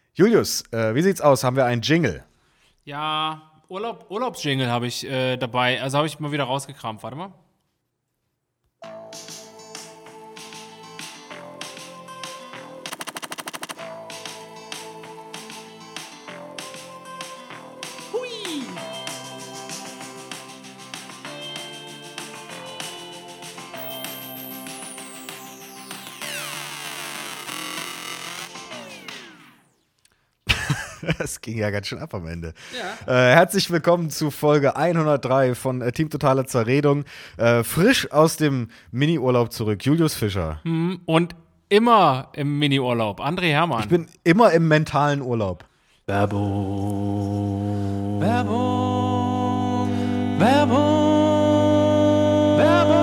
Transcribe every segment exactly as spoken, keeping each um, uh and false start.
Julius, äh, wie sieht's aus? Haben wir einen Jingle? Ja, Urlaub, Urlaubsjingle habe ich äh, dabei. Also habe ich mal wieder rausgekramt. Warte mal. Hui! Das ging ja ganz schön ab am Ende. Ja. Äh, herzlich willkommen zu Folge hundertdrei von äh, Team Totale Zerredung. Äh, frisch aus dem Mini-Urlaub zurück. Julius Fischer. Hm, Und immer im Mini-Urlaub. André Hermann. Ich bin immer im mentalen Urlaub. Werbung. Werbung. Werbung. Werbung.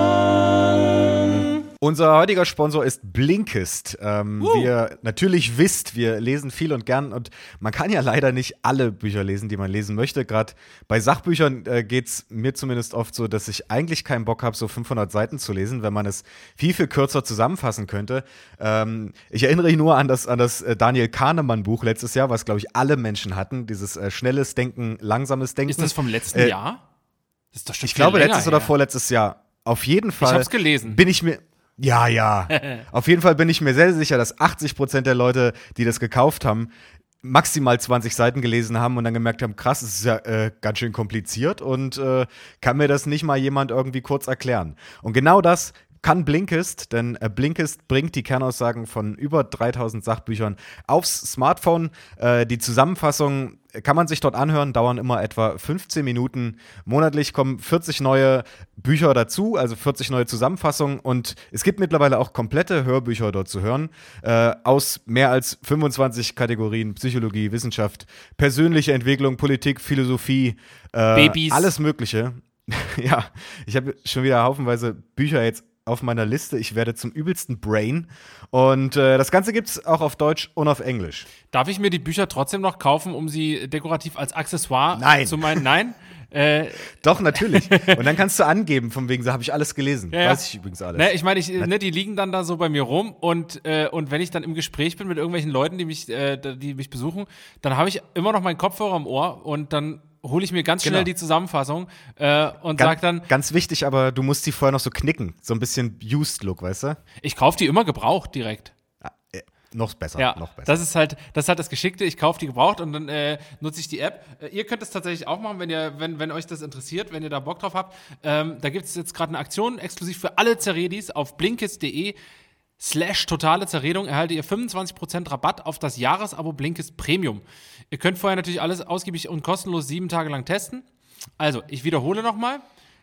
Unser heutiger Sponsor ist Blinkist. Ähm, Uh. Wie ihr natürlich wisst, wir lesen viel und gern und man kann ja leider nicht alle Bücher lesen, die man lesen möchte. Gerade bei Sachbüchern äh, geht es mir zumindest oft so, dass ich eigentlich keinen Bock habe, so fünfhundert Seiten zu lesen, wenn man es viel, viel kürzer zusammenfassen könnte. Ähm, ich erinnere mich nur an das, an das äh, Daniel Kahnemann-Buch letztes Jahr, was, glaube ich, alle Menschen hatten. Dieses äh, schnelles Denken, langsames Denken. Ist das vom letzten Äh, Jahr? Das ist doch schon Ich viel glaube, länger letztes oder her. vorletztes Jahr. Auf jeden Fall. Ich hab's gelesen. Bin ich mir. Ja, ja. Auf jeden Fall bin ich mir sehr sicher, dass achtzig Prozent der Leute, die das gekauft haben, maximal zwanzig Seiten gelesen haben und dann gemerkt haben, krass, es ist ja äh, ganz schön kompliziert und äh, kann mir das nicht mal jemand irgendwie kurz erklären. Und genau das kann Blinkist, denn äh, Blinkist bringt die Kernaussagen von über dreitausend Sachbüchern aufs Smartphone. Äh, die Zusammenfassung kann man sich dort anhören, dauern immer etwa fünfzehn Minuten. Monatlich kommen vierzig neue Bücher dazu, also vierzig neue Zusammenfassungen. Und es gibt mittlerweile auch komplette Hörbücher dort zu hören, äh, aus mehr als fünfundzwanzig Kategorien: Psychologie, Wissenschaft, persönliche Entwicklung, Politik, Philosophie, äh, Babys. alles Mögliche. Ja, ich habe schon wieder haufenweise Bücher jetzt auf meiner Liste. Ich werde zum übelsten Brain. Und äh, das Ganze gibt's auch auf Deutsch und auf Englisch. Darf ich mir die Bücher trotzdem noch kaufen, um sie dekorativ als Accessoire Nein. zu meinen? Nein? äh, Doch, natürlich. Und dann kannst du angeben, von wegen, so habe ich alles gelesen. Ja, ja. Weiß ich übrigens alles. Ne, ich meine, ich, ne, die liegen dann da so bei mir rum und, äh, und wenn ich dann im Gespräch bin mit irgendwelchen Leuten, die mich, äh, die mich besuchen, dann habe ich immer noch meinen Kopfhörer im Ohr und dann hole ich mir ganz schnell Genau. die Zusammenfassung äh, und Gan- sag dann, Ganz wichtig, aber du musst die vorher noch so knicken. So ein bisschen Used-Look, weißt du? ich kaufe die immer gebraucht direkt. Ah, äh, noch besser, Ja, noch besser. das ist halt, das ist halt das Geschickte. Ich kaufe die gebraucht und dann äh, nutze ich die App. Äh, ihr könnt es tatsächlich auch machen, wenn ihr, wenn, wenn euch das interessiert, wenn ihr da Bock drauf habt. Ähm, da gibt es jetzt gerade eine Aktion exklusiv für alle Zeredis auf blinkist.de slash totale Zerredung erhaltet ihr fünfundzwanzig Prozent Rabatt auf das Jahresabo Blinkist Premium. Ihr könnt vorher natürlich alles ausgiebig und kostenlos sieben Tage lang testen. Also, ich wiederhole nochmal.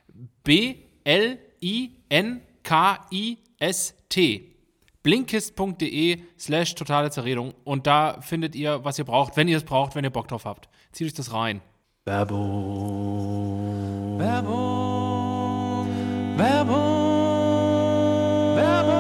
B L I N K I S T blinkist.de slash totale Zerredung und da findet ihr, was ihr braucht, wenn ihr es braucht, wenn ihr Bock drauf habt. Zieht euch das rein. Werbung. Werbung. Werbung. Werbung.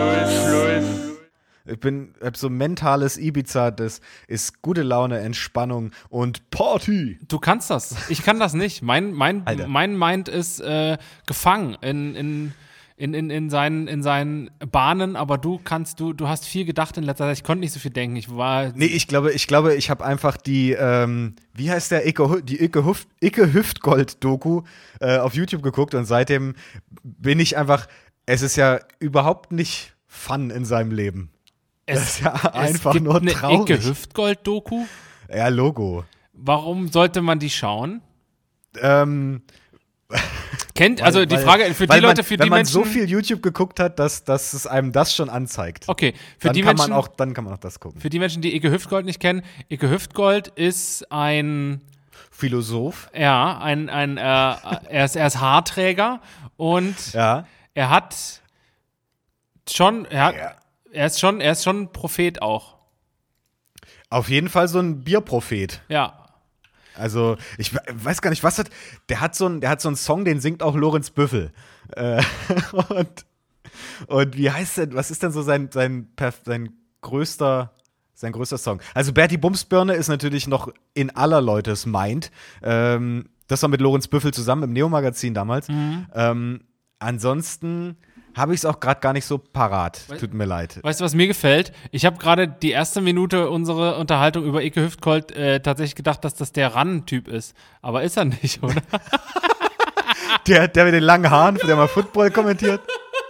Ich bin, hab so mentales Ibiza, das ist gute Laune, Entspannung und Party. Du kannst das. Ich kann das nicht. Mein, mein, Alter. mein Mind ist äh, gefangen in, in, in, in, in, seinen, in seinen Bahnen, aber du kannst, du, du hast viel gedacht in letzter Zeit. Ich konnte nicht so viel denken. Ich war. Nee, ich glaube, ich glaube, ich habe einfach die, ähm, wie heißt der, Icke, Hü- die Icke, Hüft, Icke Hüftgold-Doku äh, auf YouTube geguckt und seitdem bin ich einfach, es ist ja überhaupt nicht Fun in seinem Leben. Das ist ja einfach es gibt nur eine traurig. Icke Hüftgold-Doku. Ja, Logo. Warum sollte man die schauen? Ähm, Kennt, also die weil- Frage für die weil man, Leute, für wenn die man Menschen. so viel YouTube geguckt hat, dass, dass es einem das schon anzeigt. Okay, für dann die kann Menschen, man auch, dann kann man auch das gucken. für die Menschen, die Icke Hüftgold nicht kennen, Icke Hüftgold ist ein, Philosoph. ja, ein, ein, äh, er ist, er ist Haarträger und Ja. er hat schon, er hat, Ja. er ist schon, er ist schon ein Prophet auch. Auf jeden Fall so ein Bierprophet. Ja. Also, ich we- weiß gar nicht, was hat. Der hat so einen, der hat so einen Song, den singt auch Lorenz Büffel. Äh, und, und wie heißt denn, was ist denn so sein, sein, perf- sein größter, sein größter Song? Also, Bertie Bumsbirne ist natürlich noch in aller Leutes Mind. Ähm, das war mit Lorenz Büffel zusammen im Neo-Magazin damals. Ähm, ansonsten habe ich es auch gerade gar nicht so parat. We- Tut mir leid. Weißt du, was mir gefällt? Ich habe gerade die erste Minute unserer Unterhaltung über Ike Hüftgold äh, tatsächlich gedacht, dass das der Ran-Typ ist. Aber ist er nicht, oder? Der, der mit den langen Haaren, der mal Football kommentiert.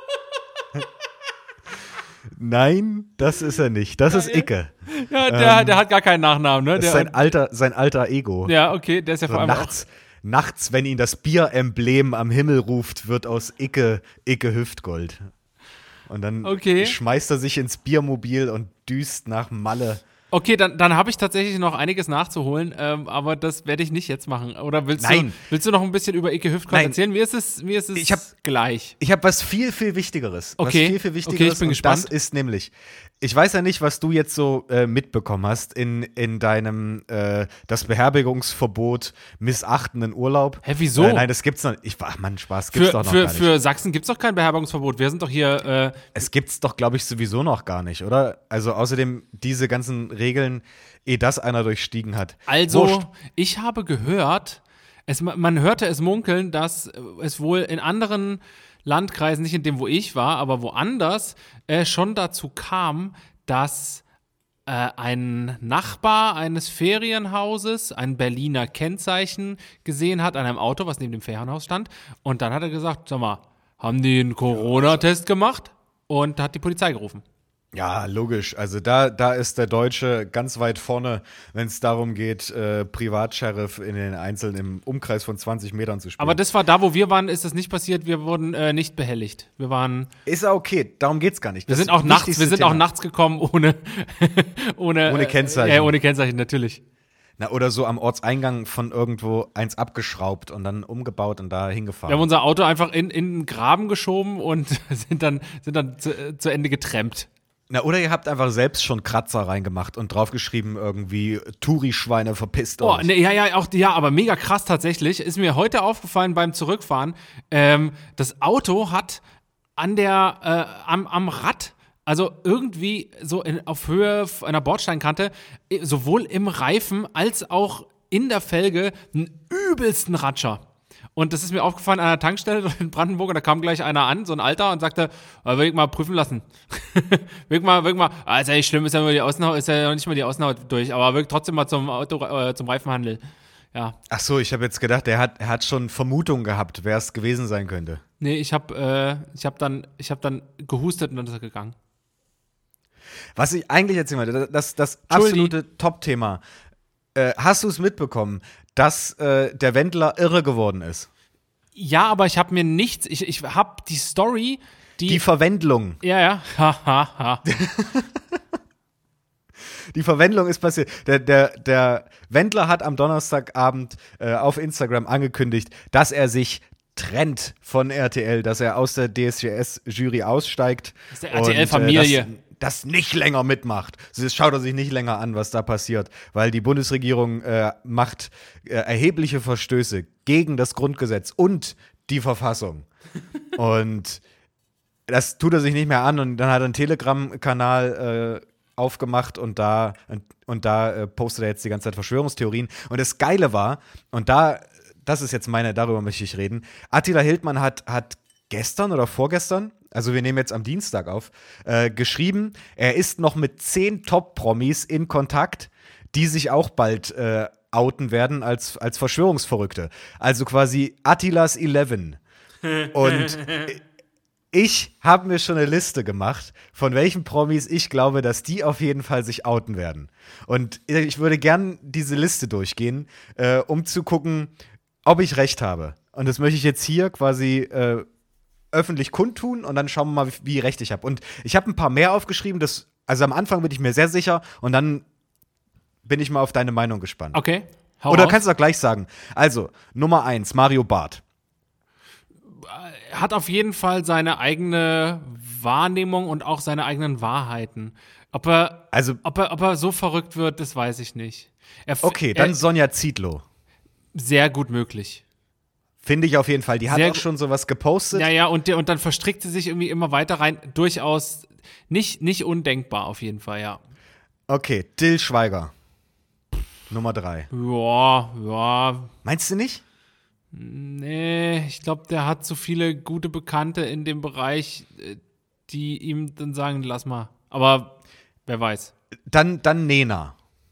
Nein, das ist er nicht. Das ist Icke. Ja, der, Ähm, der hat gar keinen Nachnamen, ne? Das Der, ist sein alter, sein alter Ego. ja, okay, der ist ja So vor allem nachts, nachts, wenn ihn das Bieremblem am Himmel ruft, wird aus Icke Icke Hüftgold. Und dann Okay. schmeißt er sich ins Biermobil und düst nach Malle. Okay, dann, dann habe ich tatsächlich noch einiges nachzuholen, ähm, aber das werde ich nicht jetzt machen. Oder willst Nein. du willst du noch ein bisschen über Ike Hüftgold Nein. erzählen? Mir ist es, mir ist es Ich hab- gleich. Ich habe was viel, viel Wichtigeres. Okay. Was viel, viel Wichtigeres. Okay, ich bin und gespannt. Das ist nämlich, ich weiß ja nicht, was du jetzt so äh, mitbekommen hast in, in deinem äh, das Beherbergungsverbot missachtenden Urlaub. Hä, wieso? Äh, nein, das gibt's noch nicht. Ich, ach Mann, Spaß, gibt's Für, doch noch für, gar nicht. für Sachsen gibt es doch kein Beherbergungsverbot. Wir sind doch hier. Äh, Es gibt's doch, glaube ich, sowieso noch gar nicht, oder? Also außerdem diese ganzen Regeln, ehe das einer durchstiegen hat. also, Wurscht. ich habe gehört, es, man hörte es munkeln, dass äh, es wohl in anderen Landkreisen, nicht in dem, wo ich war, aber woanders, äh, schon dazu kam, dass äh, ein Nachbar eines Ferienhauses ein Berliner Kennzeichen gesehen hat an einem Auto, was neben dem Ferienhaus stand. Und dann hat er gesagt, sag mal, haben die einen Corona-Test gemacht? Und hat die Polizei gerufen. Ja, logisch. Also da, da ist der Deutsche ganz weit vorne, wenn es darum geht, äh, Privatsheriff in den Einzelnen im Umkreis von zwanzig Metern zu spielen. Aber das war da, wo wir waren, ist das nicht passiert. Wir wurden äh, nicht behelligt. Wir waren, ist ja okay, darum geht's gar nicht. wir Das sind auch nachts, wichtigste wir sind Thema. auch nachts gekommen ohne, ohne, Ohne äh, Kennzeichen. Ja, ohne Kennzeichen, natürlich. Na, oder so am Ortseingang von irgendwo eins abgeschraubt und dann umgebaut und da hingefahren. Wir haben unser Auto einfach in, in den Graben geschoben und sind dann, sind dann zu, äh, zu Ende getrampt. Na, oder ihr habt einfach selbst schon Kratzer reingemacht und draufgeschrieben irgendwie Touri-Schweine verpisst Oh, euch. ne, ja, ja, auch, ja, aber mega krass tatsächlich. Ist mir heute aufgefallen beim Zurückfahren. Ähm, das Auto hat an der, äh, am, am Rad, also irgendwie so in, auf Höhe einer Bordsteinkante, eh, sowohl im Reifen als auch in der Felge einen übelsten Ratscher. Und das ist mir aufgefallen an einer Tankstelle in Brandenburg und da kam gleich einer an, so ein Alter, und sagte, äh, will ich mal prüfen lassen. will ich mal, will ich mal, ah, ist ja nicht schlimm, ist ja nur die Außenhaut, ist ja noch nicht mal die Außenhaut durch, aber will ich trotzdem mal zum Auto, äh, zum Reifenhandel. Ja. Ach so, ich habe jetzt gedacht, er hat, er hat schon Vermutungen gehabt, wer es gewesen sein könnte. Nee, ich hab, äh, ich hab dann, ich hab dann gehustet und dann ist er gegangen. Was ich eigentlich erzählen wollte, das, das Entschuldi. absolute Top-Thema. Äh, hast du es mitbekommen, dass äh, der Wendler irre geworden ist? Ja, aber ich habe mir nichts, ich, ich habe die Story, die, Die Verwendlung. ja, ja, ha, ha, ha. Die Verwendlung ist passiert. Der, der, der Wendler hat am Donnerstagabend äh, auf Instagram angekündigt, dass er sich trennt von R T L, dass er aus der D S G S-Jury aussteigt. Das ist der R T L-Familie. Und, äh, das, das nicht länger mitmacht. Also das schaut er sich nicht länger an, was da passiert, weil die Bundesregierung äh, macht äh, erhebliche Verstöße gegen das Grundgesetz und die Verfassung. Und das tut er sich nicht mehr an und dann hat er einen Telegram-Kanal äh, aufgemacht und da, und, und da äh, postet er jetzt die ganze Zeit Verschwörungstheorien. Und das Geile war, und da, das ist jetzt meine, darüber möchte ich reden, Attila Hildmann hat, hat gestern oder vorgestern, also wir nehmen jetzt am Dienstag auf, äh, geschrieben, er ist noch mit zehn Top-Promis in Kontakt, die sich auch bald äh, outen werden als, als Verschwörungsverrückte. Also quasi Attilas Eleven. Und ich habe mir schon eine Liste gemacht, von welchen Promis ich glaube, dass die auf jeden Fall sich outen werden. Und ich würde gern diese Liste durchgehen, äh, um zu gucken, ob ich recht habe. Und das möchte ich jetzt hier quasi äh, öffentlich kundtun und dann schauen wir mal, wie, wie recht ich habe. Und ich habe ein paar mehr aufgeschrieben, das, also am Anfang bin ich mir sehr sicher und dann bin ich mal auf deine Meinung gespannt. Okay, hau Oder raus. kannst du auch gleich sagen. Also, Nummer eins, Mario Barth. Hat auf jeden Fall seine eigene Wahrnehmung und auch seine eigenen Wahrheiten. Ob er, Also- ob er, ob er so verrückt wird, das weiß ich nicht. Er, f- Okay, dann er, Sonja Zietlow. sehr gut möglich. Finde ich auf jeden Fall. Die hat Sehr auch gu- schon sowas gepostet. Ja, ja, und, der- und dann verstrickt sie sich irgendwie immer weiter rein. Durchaus nicht, nicht undenkbar, auf jeden Fall, ja. Okay, Till Schweiger. Nummer drei. Ja, ja. Meinst du nicht? Nee, ich glaube, der hat so viele gute Bekannte in dem Bereich, die ihm dann sagen, lass mal. Aber wer weiß. Dann, dann Nena.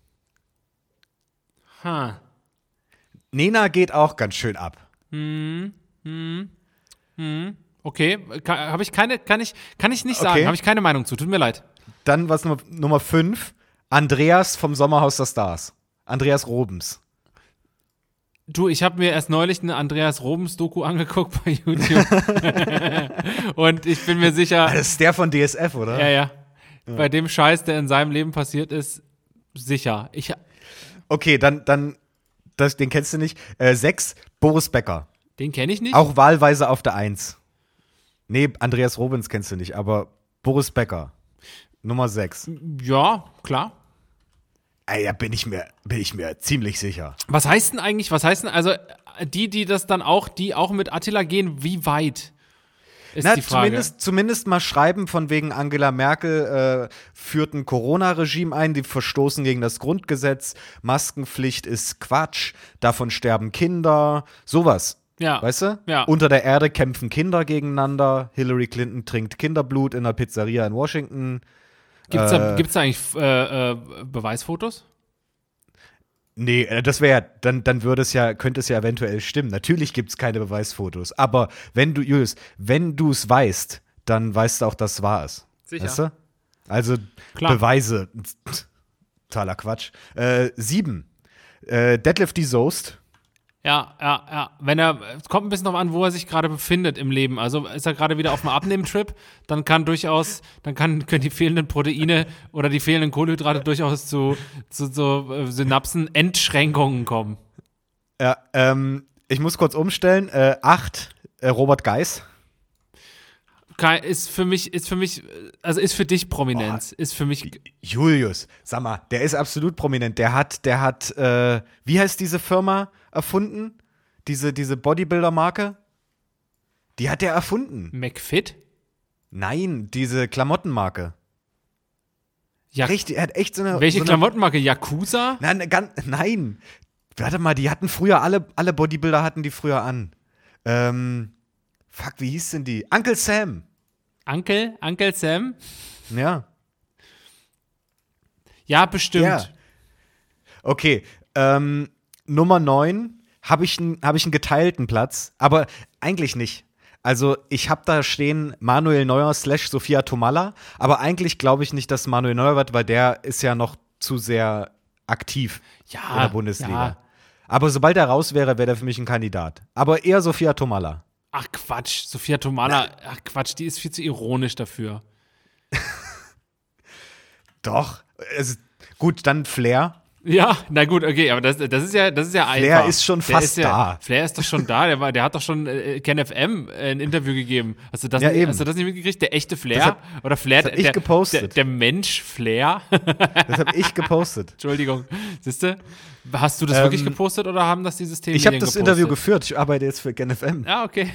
Ha. Nena geht auch ganz schön ab. Hm, hm, hm. Okay, habe ich keine, kann ich, kann ich nicht sagen, Okay. habe ich keine Meinung zu, tut mir leid. Dann was Nummer, Nummer fünf, Andreas vom Sommerhaus der Stars. Andreas Robens. Du, ich habe mir erst neulich eine Andreas Robens-Doku angeguckt bei YouTube. Und ich bin mir sicher. Das ist der von D S F, oder? Ja, ja. Ja. Bei dem Scheiß, der in seinem Leben passiert ist, sicher. Ich, Okay, dann, dann das, den kennst du nicht. Äh, sechs, Boris Becker. Den kenne ich nicht. Auch wahlweise auf der Eins. Nee, Andreas Robens kennst du nicht, aber Boris Becker. Nummer sechs. Ja, klar. Ey, da bin ich mir, bin ich mir ziemlich sicher. Was heißt denn eigentlich, was heißt denn, also die, die das dann auch, die auch mit Attila gehen, wie weit? Ist Na, die Frage. Zumindest, zumindest mal schreiben von wegen Angela Merkel äh, führt ein Corona-Regime ein, die verstoßen gegen das Grundgesetz, Maskenpflicht ist Quatsch, davon sterben Kinder, sowas. Ja. Weißt du? Ja. Unter der Erde kämpfen Kinder gegeneinander, Hillary Clinton trinkt Kinderblut in einer Pizzeria in Washington. Gibt's da, äh, gibt's da eigentlich äh, äh, Beweisfotos? Nee, äh, das wäre ja, dann, dann würde es ja, könnte es ja eventuell stimmen. Natürlich gibt es keine Beweisfotos. Aber wenn du, Julius, wenn du es weißt, dann weißt du auch, dass es wahr ist. Sicher. Weißt du? Also Klar. Beweise. Totaler Quatsch. Äh, sieben. Äh, Deadlift D. Soest. Ja, ja, ja. Wenn er, es kommt ein bisschen darauf an, wo er sich gerade befindet im Leben. Also ist er gerade wieder auf einem Abnehmtrip, dann kann durchaus, dann kann, können die fehlenden Proteine oder die fehlenden Kohlenhydrate durchaus zu, zu so äh, Synapsen-Entschränkungen kommen. Ja, ähm, ich muss kurz umstellen. Äh, acht. Äh, Robert Geis. Kein, ist für mich, ist für mich, also ist für dich Prominenz, ist für mich. Julius, sag mal, der ist absolut prominent. Der hat, der hat, äh, wie heißt diese Firma erfunden? Diese, diese Bodybuilder-Marke? Die hat der erfunden. McFit? Nein, diese Klamottenmarke. Ja, Richtig, er hat echt so eine. welche so eine, Klamottenmarke? Yakuza? Nein, ganz, nein. Warte mal, die hatten früher, alle, alle Bodybuilder hatten die früher an. Ähm, fuck, wie hieß denn die? Uncle Sam. Uncle? Uncle Sam? Ja. Ja, bestimmt. Ja. Okay, ähm, Nummer neun habe ich, n- hab ich einen geteilten Platz, aber eigentlich nicht. Also ich habe da stehen Manuel Neuer slash Sophia Tomalla, aber eigentlich glaube ich nicht, dass Manuel Neuer wird, weil der ist ja noch zu sehr aktiv Ja, in der Bundesliga. ja. Aber sobald er raus wäre, wäre der für mich ein Kandidat. Aber eher Sophia Tomalla. Ach Quatsch, Sophia Tomalla, ach Quatsch, die ist viel zu ironisch dafür. Doch. Also, gut, dann Flair. Ja, na gut, okay, aber das, das ist ja, das ist ja Flair einfach. ist schon Der fast ist ja, da. Flair ist doch schon da, der, war, der hat doch schon äh, Ken F M äh, ein Interview gegeben. Hast du das, Ja, nicht, eben. hast du das nicht mitgekriegt? Der echte Flair? Das hab- Oder Flair, das hab ich der, gepostet. Der, der Mensch Flair? Das habe ich gepostet. Entschuldigung, siehst du? Hast du das wirklich Ähm, gepostet oder haben das die Systeme Ich habe das gepostet? Interview geführt. Ich arbeite jetzt für Gen F M. Ah, okay.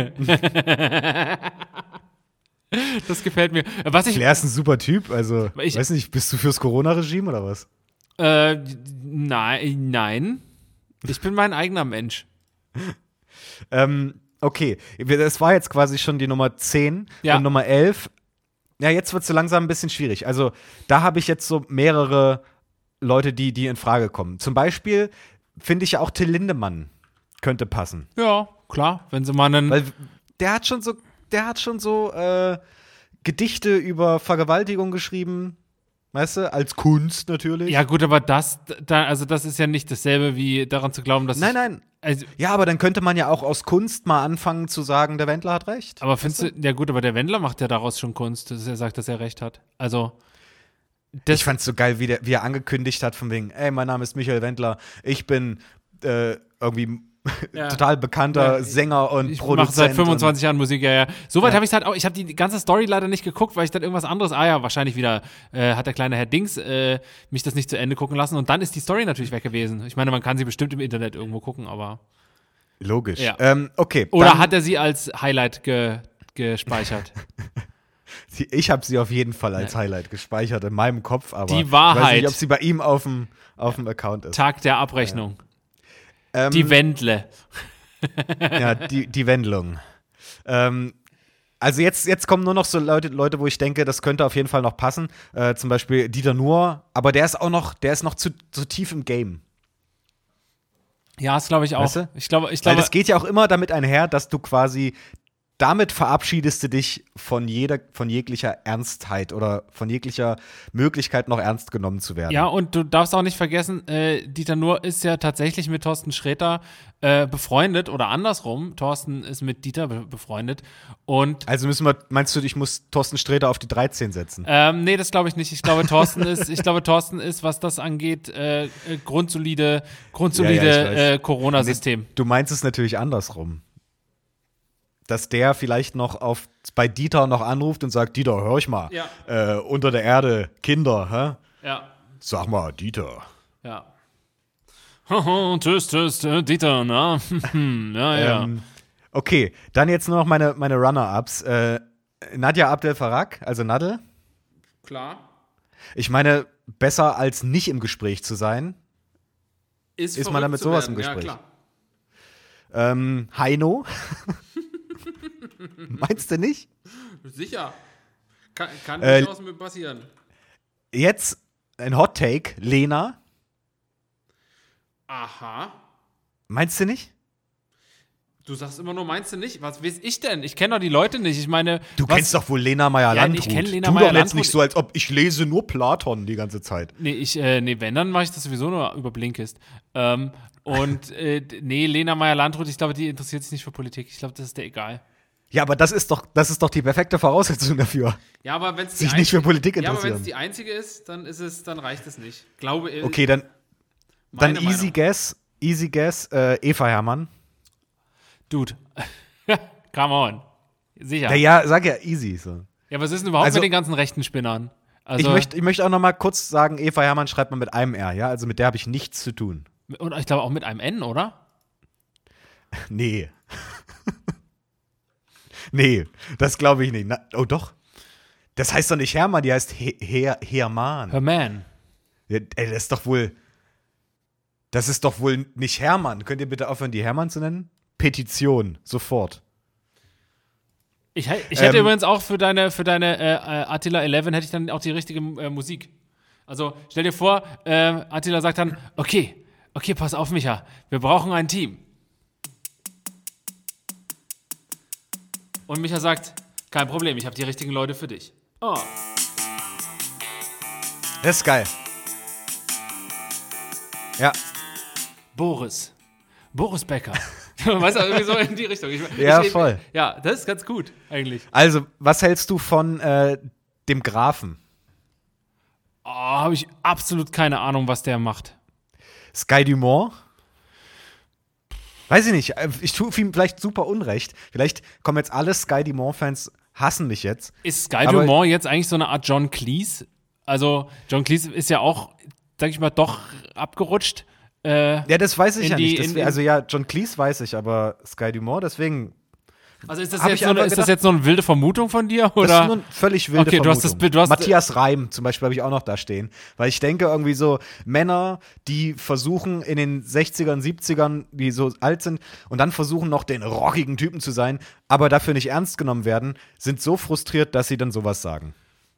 Das gefällt mir. Was ich, Flair ist ein super Typ. Also, Ich- weiß nicht, bist du fürs Corona-Regime oder was? äh, nein, nein. Ich bin mein eigener Mensch. Ähm, okay, das war jetzt quasi schon die Nummer zehn Ja. und Nummer elf. Ja, jetzt wird es so langsam ein bisschen schwierig. Also, da habe ich jetzt so mehrere Leute, die, die in Frage kommen. Zum Beispiel finde ich ja auch Till Lindemann könnte passen. Ja, klar. Wenn sie mal einen. Weil der hat schon so, der hat schon so äh, Gedichte über Vergewaltigung geschrieben. Weißt du, als Kunst natürlich. Ja, gut, aber das, da, also das ist ja nicht dasselbe wie daran zu glauben, dass. Nein, ich, nein. Also, Ja, aber dann könnte man ja auch aus Kunst mal anfangen zu sagen, der Wendler hat recht. aber findest du, ja gut, aber der Wendler macht ja daraus schon Kunst, dass er sagt, dass er recht hat. Also. Das, Ich fand's so geil, wie, der, wie er angekündigt hat, von wegen, ey, mein Name ist Michael Wendler, ich bin äh, irgendwie Ja. total bekannter Ja, Sänger und ich Produzent. mache seit fünfundzwanzig Jahren Musik, ja, ja. Soweit Ja. habe ich es halt auch, ich habe die ganze Story leider nicht geguckt, weil ich dann irgendwas anderes, ah ja, wahrscheinlich wieder äh, hat der kleine Herr Dings äh, mich das nicht zu Ende gucken lassen und dann ist die Story natürlich weg gewesen. Ich meine, man kann sie bestimmt im Internet irgendwo gucken, aber. Und logisch. Ja. Ähm, okay. Oder dann, hat er sie als Highlight ge, gespeichert? sie, ich habe sie auf jeden Fall als Highlight gespeichert in meinem Kopf, aber Die ich weiß Wahrheit. nicht, ob sie bei ihm auf dem auf dem Account ist. Tag der Abrechnung. Ähm, Die Wendle. Ja, die, die Wendlung. Ähm, also jetzt, jetzt kommen nur noch so Leute, Leute, wo ich denke, das könnte auf jeden Fall noch passen. Äh, zum Beispiel Dieter Nuhr, aber der ist auch noch, der ist noch zu, zu tief im Game. Ja, das glaube ich auch. Weißt du? Ich glaube, ich Weil glaube, das geht ja auch immer damit einher, dass du quasi damit verabschiedest du dich von jeder, von jeglicher Ernstheit oder von jeglicher Möglichkeit, noch ernst genommen zu werden. ja, und du darfst auch nicht vergessen, äh, Dieter Nuhr ist ja tatsächlich mit Thorsten Sträter äh, befreundet oder andersrum. Thorsten ist mit Dieter be- befreundet. Und Also müssen wir, meinst du, ich muss Thorsten Sträter auf die dreizehn setzen? ähm, nee, das glaube ich nicht. Ich glaube, Thorsten ist, ich glaube, Thorsten ist, was das angeht, äh, äh, grundsolide, grundsolide Ja, ja, ich weiß. äh, Corona-System. Du meinst es natürlich andersrum. Dass der vielleicht noch auf, bei Dieter noch anruft und sagt, Dieter, hör ich mal, Ja. äh, unter der Erde, Kinder, hä? Ja, Sag mal, Dieter. ja. Tschüss, tschüss, äh, Dieter, na? ja, ja. Ähm, okay, dann jetzt nur noch meine, meine Runner-Ups. Äh, Nadja Abdel Farag, also Nadel. Klar. Ich meine, besser als nicht im Gespräch zu sein. Ist, Ist man verrückt damit zu sowas werden. im Gespräch? Ja, klar. Ähm, Heino. Meinst du nicht? Sicher. Kann, kann Äh, durchaus mit passieren. Jetzt ein Hot Take, Lena. Aha. Meinst du nicht? Du sagst immer nur, meinst du nicht? Was weiß ich denn? Ich kenne doch die Leute nicht. Ich meine, Du was, kennst doch wohl Lena Meyer-Landrut. Ja, ich kenn Lena Tu doch Meyer-Landrut. jetzt nicht so, als ob ich lese nur Platon die ganze Zeit. Nee, ich, äh, nee, wenn, dann mache ich das sowieso nur über Blinkist. Ähm, und, äh, nee, Lena Meyer-Landrut, ich glaube, die interessiert sich nicht für Politik. Ich glaube, das ist der egal. Ja, aber das ist doch, das ist doch die perfekte Voraussetzung dafür. Ja, aber wenn es Sich nicht für Politik Ja, aber wenn interessieren. es die einzige ist, dann ist es, dann reicht es nicht. Glaube ich. Okay, dann, dann meine easy Meinung. guess, easy guess, äh, Eva Hermann. Dude. Come on. Sicher. Ja, ja, sag ja easy so. Ja, was ist denn überhaupt Also- mit den ganzen rechten Spinnern? Also, Ich möchte ich möchte auch noch mal kurz sagen, Eva Hermann schreibt man mit einem R, ja? Also mit der habe ich nichts zu tun. und ich glaube auch mit einem N, oder? Nee. Nee, das glaube ich nicht. Na, oh doch. Das heißt doch nicht Hermann, die heißt He Her Hermann. Her man. Ja, ey, das ist doch wohl. Das ist doch wohl nicht Hermann. Könnt ihr bitte aufhören, die Hermann zu nennen? Petition, sofort. Ich, hä- ich hätte Ähm, übrigens auch für deine, für deine äh, äh, Attila elf hätte ich dann auch die richtige äh, Musik. Also stell dir vor, äh, Attila sagt dann, okay, okay, pass auf, Micha, wir brauchen ein Team. Und Micha sagt, kein Problem, ich habe die richtigen Leute für dich. Oh. Das ist geil. Ja, Boris. Boris Becker. Weißt du, irgendwie so in die Richtung. Ich, Ja, ich, voll. Ja, das ist ganz gut, eigentlich. also, was hältst du von äh, dem Grafen? Oh, habe ich absolut keine Ahnung, was der macht. Sky Dumont? Weiß ich nicht. äh, Ich tue ihm vielleicht super Unrecht. Vielleicht kommen jetzt alle Sky Dumont-Fans, hassen mich jetzt. Ist Sky Aber- Dumont jetzt eigentlich so eine Art John Cleese? Also, John Cleese ist ja auch, sag ich mal, doch abgerutscht. Äh, Ja, das weiß ich In ja die- nicht. in- Deswegen, in- also ja, John Cleese weiß ich, aber Sky Dumont, deswegen. also ist das, Hab jetzt ich so eine, einfach ist das gedacht- jetzt so eine wilde Vermutung von dir? Das Oder? ist nur eine völlig wilde Okay, du hast das Vermutung. Bild- du hast- Matthias Reim zum Beispiel habe ich auch noch da stehen. Weil ich denke irgendwie so, Männer, die versuchen in den sechzigern, siebzigern, die so alt sind und dann versuchen noch den rockigen Typen zu sein, aber dafür nicht ernst genommen werden, sind so frustriert, dass sie dann sowas sagen.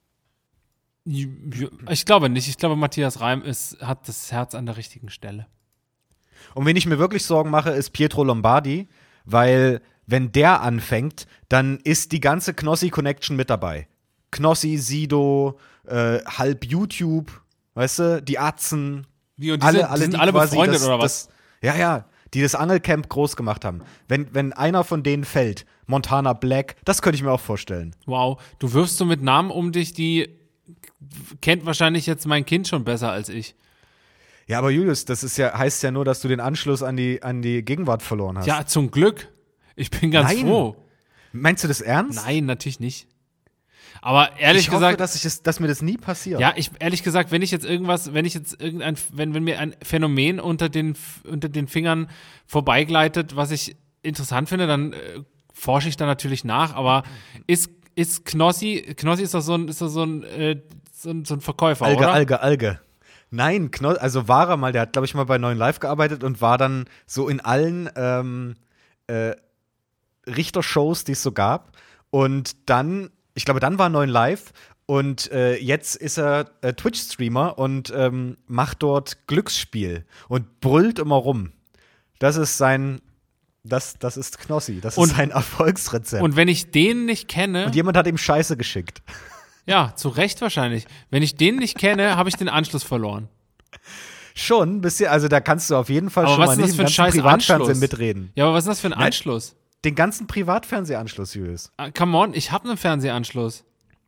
Ich glaube nicht. Ich glaube, Matthias Reim ist, hat das Herz an der richtigen Stelle. Und wen ich mir wirklich Sorgen mache, ist Pietro Lombardi, weil wenn der anfängt, dann ist die ganze Knossi-Connection mit dabei. Knossi, Sido, äh, halb YouTube, weißt du, die Atzen, Wie, und die alle, sind, die alle, sind die alle quasi befreundet das, oder was? Das, ja, ja, die das Angelcamp groß gemacht haben. Wenn, wenn einer von denen fällt, Montana Black, das könnte ich mir auch vorstellen. Wow, du wirfst so mit Namen um dich, die kennt wahrscheinlich jetzt mein Kind schon besser als ich. Ja, aber Julius, das ist ja, heißt ja nur, dass du den Anschluss an die, an die Gegenwart verloren hast. Ja, zum Glück. Ich bin ganz Nein. froh. Meinst du das ernst? Nein, natürlich nicht. Aber ehrlich ich hoffe, gesagt, dass, ich das, dass mir das nie passiert. ja, ich ehrlich gesagt, wenn ich jetzt irgendwas, wenn ich jetzt irgendein, wenn, wenn mir ein Phänomen unter den, unter den Fingern vorbeigleitet, was ich interessant finde, dann äh, forsche ich da natürlich nach. Aber ist, ist Knossi, Knossi ist doch so ein, ist doch so ein, äh, so ein, so ein Verkäufer, Alge, oder? Alge, Alge. Nein, Kno also war er mal, der hat, glaube ich, mal bei neun Live gearbeitet und war dann so in allen, ähm, äh, Richtershows, die es so gab. Und dann, ich glaube, dann war neun live. Und äh, jetzt ist er äh, Twitch-Streamer und ähm, macht dort Glücksspiel und brüllt immer rum. Das ist sein, das, das ist Knossi, das Und- ist sein Erfolgsrezept. Und wenn ich den nicht kenne, Und jemand hat ihm Scheiße geschickt. ja, zu Recht wahrscheinlich. Wenn ich den nicht kenne, habe ich den Anschluss verloren. Schon, ein bisschen, also da kannst du auf jeden Fall Aber schon was mal ist das nicht für im ein ganzen scheiß Privatfernsehen Anschluss? mitreden. Ja, aber was ist das für ein Nein. Anschluss? Den ganzen Privatfernsehanschluss, Julius. Ah, come on, ich habe einen Fernsehanschluss.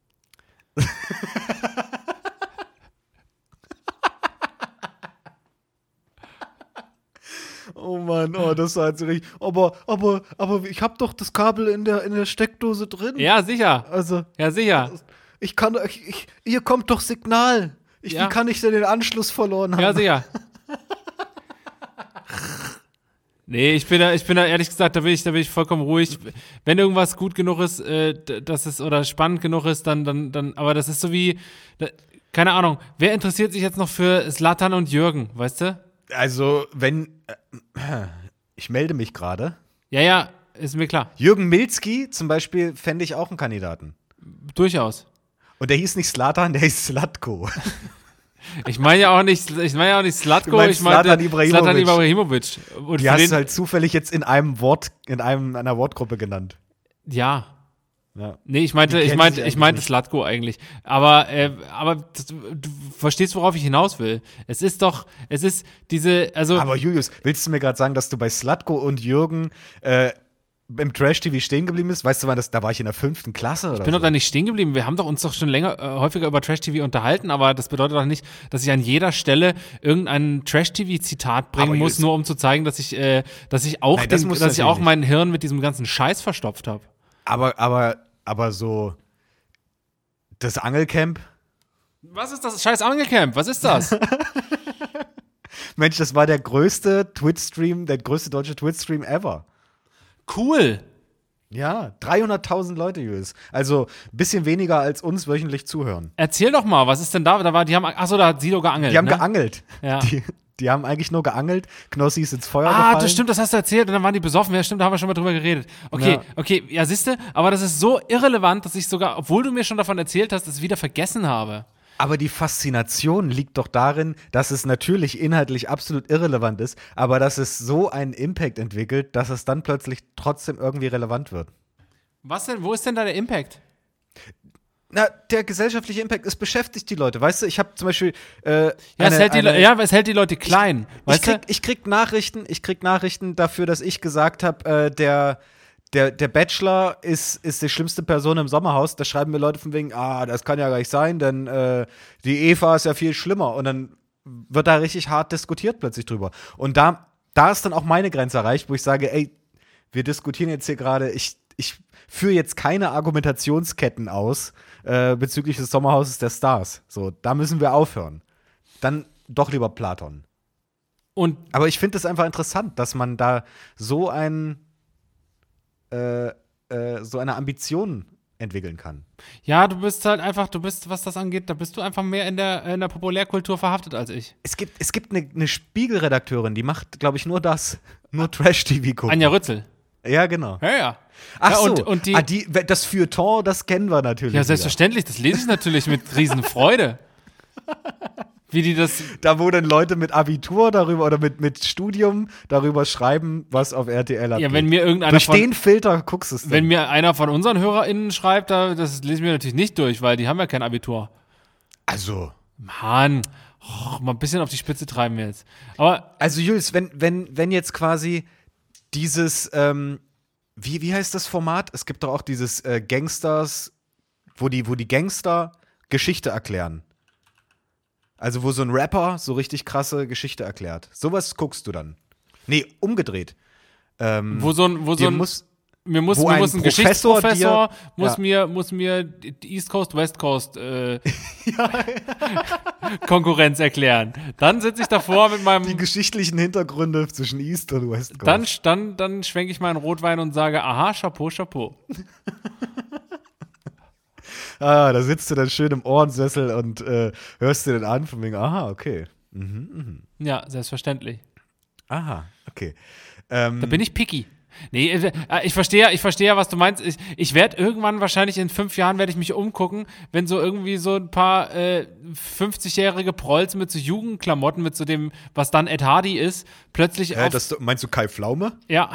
Oh Mann, oh, das war jetzt richtig. Aber, aber, aber ich hab doch das Kabel in der, in der Steckdose drin. Ja, sicher. Also, Ja, sicher. ich kann, ich, ich, hier kommt doch Signal. Ich, Ja. Wie kann ich denn den Anschluss verloren haben? Ja, sicher. Nee, ich bin da, ich bin da ehrlich gesagt, da bin ich, da bin ich vollkommen ruhig. Wenn irgendwas gut genug ist, äh, d- das ist oder spannend genug ist, dann, dann, dann, aber das ist so wie, da, keine Ahnung, wer interessiert sich jetzt noch für Zlatan und Jürgen, weißt du? Also, wenn, äh, ich melde mich gerade. Ja, ja, ist mir klar. Jürgen Milzki zum Beispiel fände ich auch einen Kandidaten. Durchaus. Und der hieß nicht Zlatan, der hieß Zlatko. Ich meine ja auch nicht, ich meine ja auch nicht Zlatko, Du meinst ich meine Zlatan Ibrahimovic. Zlatan Ibrahimovic. Und Die für hast den, du halt zufällig jetzt in einem Wort, in einem, einer Wortgruppe genannt. ja. Ja. Nee, ich meinte, Die ich kennen meinte, sich ich eigentlich meinte nicht. Zlatko eigentlich. Aber, äh, aber das, du verstehst, worauf ich hinaus will. Es ist doch, es ist diese, also. Aber Julius, willst du mir gerade sagen, dass du bei Zlatko und Jürgen äh, im Trash-T V stehen geblieben bist? Weißt du, wann das, da war ich in der fünften Klasse oder Ich bin so. doch da nicht stehen geblieben. Wir haben doch uns doch schon länger, äh, häufiger über Trash-T V unterhalten, aber das bedeutet doch nicht, dass ich an jeder Stelle irgendein Trash-T V-Zitat bringen Aber muss, Julius- nur um zu zeigen, dass ich, äh, dass ich auch, Nein, das den, musst du dass ich natürlich auch mein Hirn mit diesem ganzen Scheiß verstopft habe. Aber, aber, aber so das Angelcamp, Was ist das scheiß Angelcamp? Was ist das? Mensch, das war der größte Twitch-Stream, der größte deutsche Twitch-Stream ever. Cool. Ja, dreihunderttausend Leute, Julius. Also ein bisschen weniger als uns wöchentlich zuhören. Erzähl doch mal, was ist denn da? Da war, die haben, achso, da hat Sido geangelt. Die haben ne? geangelt. Ja. Die, die haben eigentlich nur geangelt. Knossi ist ins Feuer Ah, gefallen. das stimmt, das hast du erzählt und dann waren die besoffen. Ja, stimmt, da haben wir schon mal drüber geredet. Okay, Ja. okay, ja, siehste, aber das ist so irrelevant, dass ich sogar, obwohl du mir schon davon erzählt hast, es wieder vergessen habe. Aber die Faszination liegt doch darin, dass es natürlich inhaltlich absolut irrelevant ist, aber dass es so einen Impact entwickelt, dass es dann plötzlich trotzdem irgendwie relevant wird. Was denn, wo ist denn da der Impact? Na, der gesellschaftliche Impact, es beschäftigt die Leute. Weißt du, ich habe zum Beispiel äh, Ja, eine, es hält die, eine, Le- ja, es hält die Leute klein, ich weißt krieg, du? ich krieg Nachrichten, ich krieg Nachrichten dafür, dass ich gesagt habe, äh, der Der, der Bachelor ist, ist die schlimmste Person im Sommerhaus. Da schreiben mir Leute von wegen, ah, das kann ja gar nicht sein, denn äh, die Eva ist ja viel schlimmer. Und dann wird da richtig hart diskutiert plötzlich drüber. Und da, da ist dann auch meine Grenze erreicht, wo ich sage, ey, wir diskutieren jetzt hier gerade, ich, ich führe jetzt keine Argumentationsketten aus äh, bezüglich des Sommerhauses der Stars. So, da müssen wir aufhören. Dann doch lieber Platon. Und Aber ich finde es einfach interessant, dass man da so ein Äh, äh, so eine Ambition entwickeln kann. ja, du bist halt einfach, du bist, was das angeht, da bist du einfach mehr in der, in der Populärkultur verhaftet als ich. Es gibt, es gibt eine, eine Spiegelredakteurin, die macht, glaube ich, nur das, nur Trash-T V gucken. Anja Rützel. Ja, genau. Ja, ja. Ach ja, so, und, und die, ah, die, das Feuilleton, das kennen wir natürlich. ja, selbstverständlich, das lese ich natürlich mit Riesenfreude. Wie die das, Wieder. Da, wo dann Leute mit Abitur darüber oder mit, mit Studium darüber schreiben, was auf R T L abgeht. ja, wenn mir irgendeiner Durch von, den Filter guckst du es dann. wenn mir einer von unseren HörerInnen schreibt, da, das lesen wir natürlich nicht durch, weil die haben ja kein Abitur. Also, Mann, oh, mal ein bisschen auf die Spitze treiben wir jetzt. Aber also Julius, wenn, wenn, wenn jetzt quasi dieses, ähm, wie, wie heißt das Format? Es gibt doch auch dieses äh, Gangsters, wo die, wo die Gangster Geschichte erklären. Also wo so ein Rapper so richtig krasse Geschichte erklärt. Sowas guckst du dann. Nee, umgedreht. Ähm, wo so ein, wo so dir ein, muss, mir muss, wo mir ein muss ein Professor Geschichtsprofessor, dir- muss ja. mir, muss mir die East Coast, West Coast äh, Konkurrenz erklären. Dann sitze ich davor mit meinem, die geschichtlichen Hintergründe zwischen East und West Coast. dann, dann, dann schwenke ich meinen Rotwein und sage, aha, Chapeau, Chapeau. Ah, da sitzt du dann schön im Ohrensessel und äh, hörst dir den an von wegen, aha, okay. Ja, selbstverständlich. Aha, okay. Ähm, Da bin ich picky. Nee, äh, ich verstehe, ich verstehe, was du meinst. Ich, ich werde irgendwann, wahrscheinlich in fünf Jahren, werde ich mich umgucken, wenn so irgendwie so ein paar äh, fünfzigjährige Prolls mit so Jugendklamotten, mit so dem, was dann Ed Hardy ist, plötzlich Äh, auf... das, meinst du Kai Pflaume? Ja.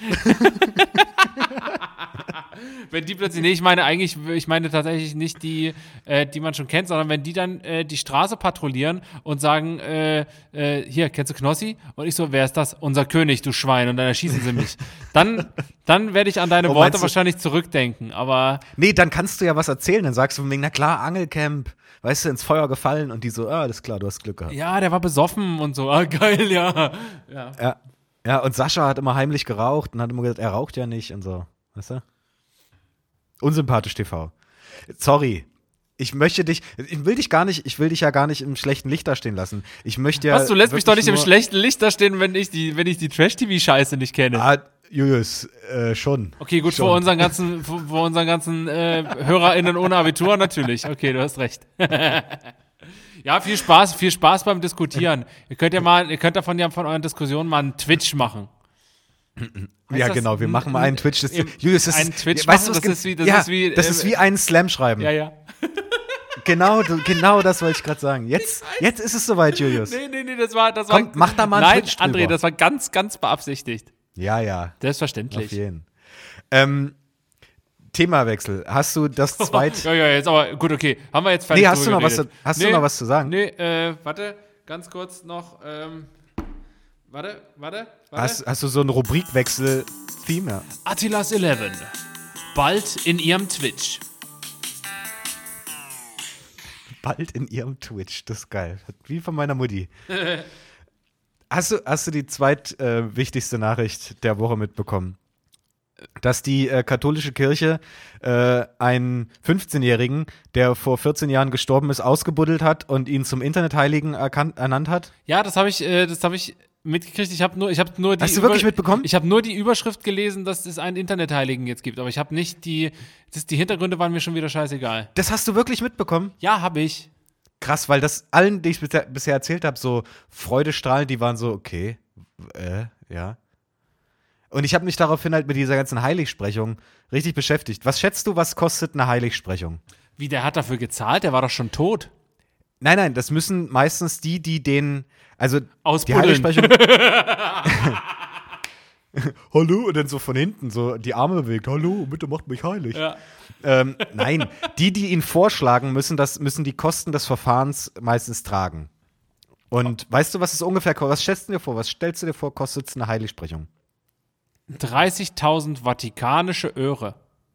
Wenn die plötzlich, nee, ich meine eigentlich, ich meine tatsächlich nicht die, äh, die man schon kennt, sondern wenn die dann äh, die Straße patrouillieren und sagen, äh, äh, hier, kennst du Knossi? Und ich so, wer ist das? Unser König, du Schwein, und dann erschießen sie mich. Dann, dann werde ich an deine Oh, Worte meinst du- wahrscheinlich zurückdenken, aber Nee, dann kannst du ja was erzählen. Dann sagst du von wegen, na klar, Angelcamp, weißt du, ins Feuer gefallen und die so, ah, alles klar, du hast Glück gehabt. ja, der war besoffen und so, ah, geil, ja. Ja. Ja. Ja, und Sascha hat immer heimlich geraucht und hat immer gesagt, er raucht ja nicht und so. Weißt du? Unsympathisch T V. Sorry. Ich möchte dich, ich will dich gar nicht, ich will dich ja gar nicht im schlechten Licht da stehen lassen. Ich möchte ja. Was, du lässt mich doch nicht im nur- schlechten Licht da stehen, wenn ich die, wenn ich die Trash-T V-Scheiße nicht kenne. Ah, Julius, äh, schon. Okay, gut, schon. vor unseren ganzen, vor, vor unseren ganzen äh, HörerInnen ohne Abitur natürlich. Okay, du hast recht. Ja, viel Spaß, viel Spaß beim Diskutieren. Ihr könnt ja mal, ihr könnt davon ja von euren Diskussionen mal einen Twitch machen. Ja, das genau, wir ein- machen mal einen Twitch. Das, im- Julius, das einen ist, Twitch weißt du, machen, was das ge- ist wie- das ja, ist wie, das äh, ist wie ein Slam schreiben. Ja, ja. Genau, du, genau das wollte ich gerade sagen. Jetzt, jetzt ist es soweit, Julius. Nee, nee, nee, das war, das Komm, war. mach da mal einen Nein, Twitch André, drüber. das war ganz, ganz beabsichtigt. Ja, ja, auf Selbstverständlich. jeden. Ähm, Themawechsel. Hast du das zweit... Ja, ja, jetzt aber, gut, okay. Haben wir jetzt fertig Nee, hast du drüber noch was, geredet. hast Nee, du noch was zu sagen? Nee, äh, warte, ganz kurz noch, ähm, warte, warte, warte. Hast, hast du so einen Rubrikwechsel-Theme? Ja. Attilas elf. Bald in ihrem Twitch. Bald in ihrem Twitch, das ist geil. Wie von meiner Mutti. Hast du, hast du die zweitwichtigste äh, wichtigste Nachricht der Woche mitbekommen? Dass die äh, katholische Kirche äh, einen fünfzehnjährigen, der vor vierzehn Jahren gestorben ist, ausgebuddelt hat und ihn zum Internetheiligen erkannt, ernannt hat? Ja, das habe ich, äh, das habe ich mitgekriegt. Ich habe nur, ich habe nur die. Hast du wirklich mitbekommen? Ich habe nur die Überschrift gelesen, dass es einen Internetheiligen jetzt gibt, aber ich habe nicht die. Das, die Hintergründe waren mir schon wieder scheißegal. Das hast du wirklich mitbekommen? Ja, habe ich. Krass, weil das allen, die ich bisher, bisher erzählt habe, so Freudestrahlen, die waren so, okay, äh, ja. Und ich habe mich daraufhin halt mit dieser ganzen Heiligsprechung richtig beschäftigt. Was schätzt du, was kostet eine Heiligsprechung? Wie, der hat dafür gezahlt? Der war doch schon tot. Nein, nein, das müssen meistens die, die den, also die Ausbuddeln. Heiligsprechung. Hallo, und dann so von hinten so die Arme bewegt. Hallo, bitte macht mich heilig. Ja. Ähm, nein, die, die ihn vorschlagen, müssen, das, müssen die Kosten des Verfahrens meistens tragen. Und weißt du, was es ungefähr kostet? Was schätzt du dir vor? Was stellst du dir vor, kostet es eine Heiligsprechung? dreißigtausend vatikanische Öre.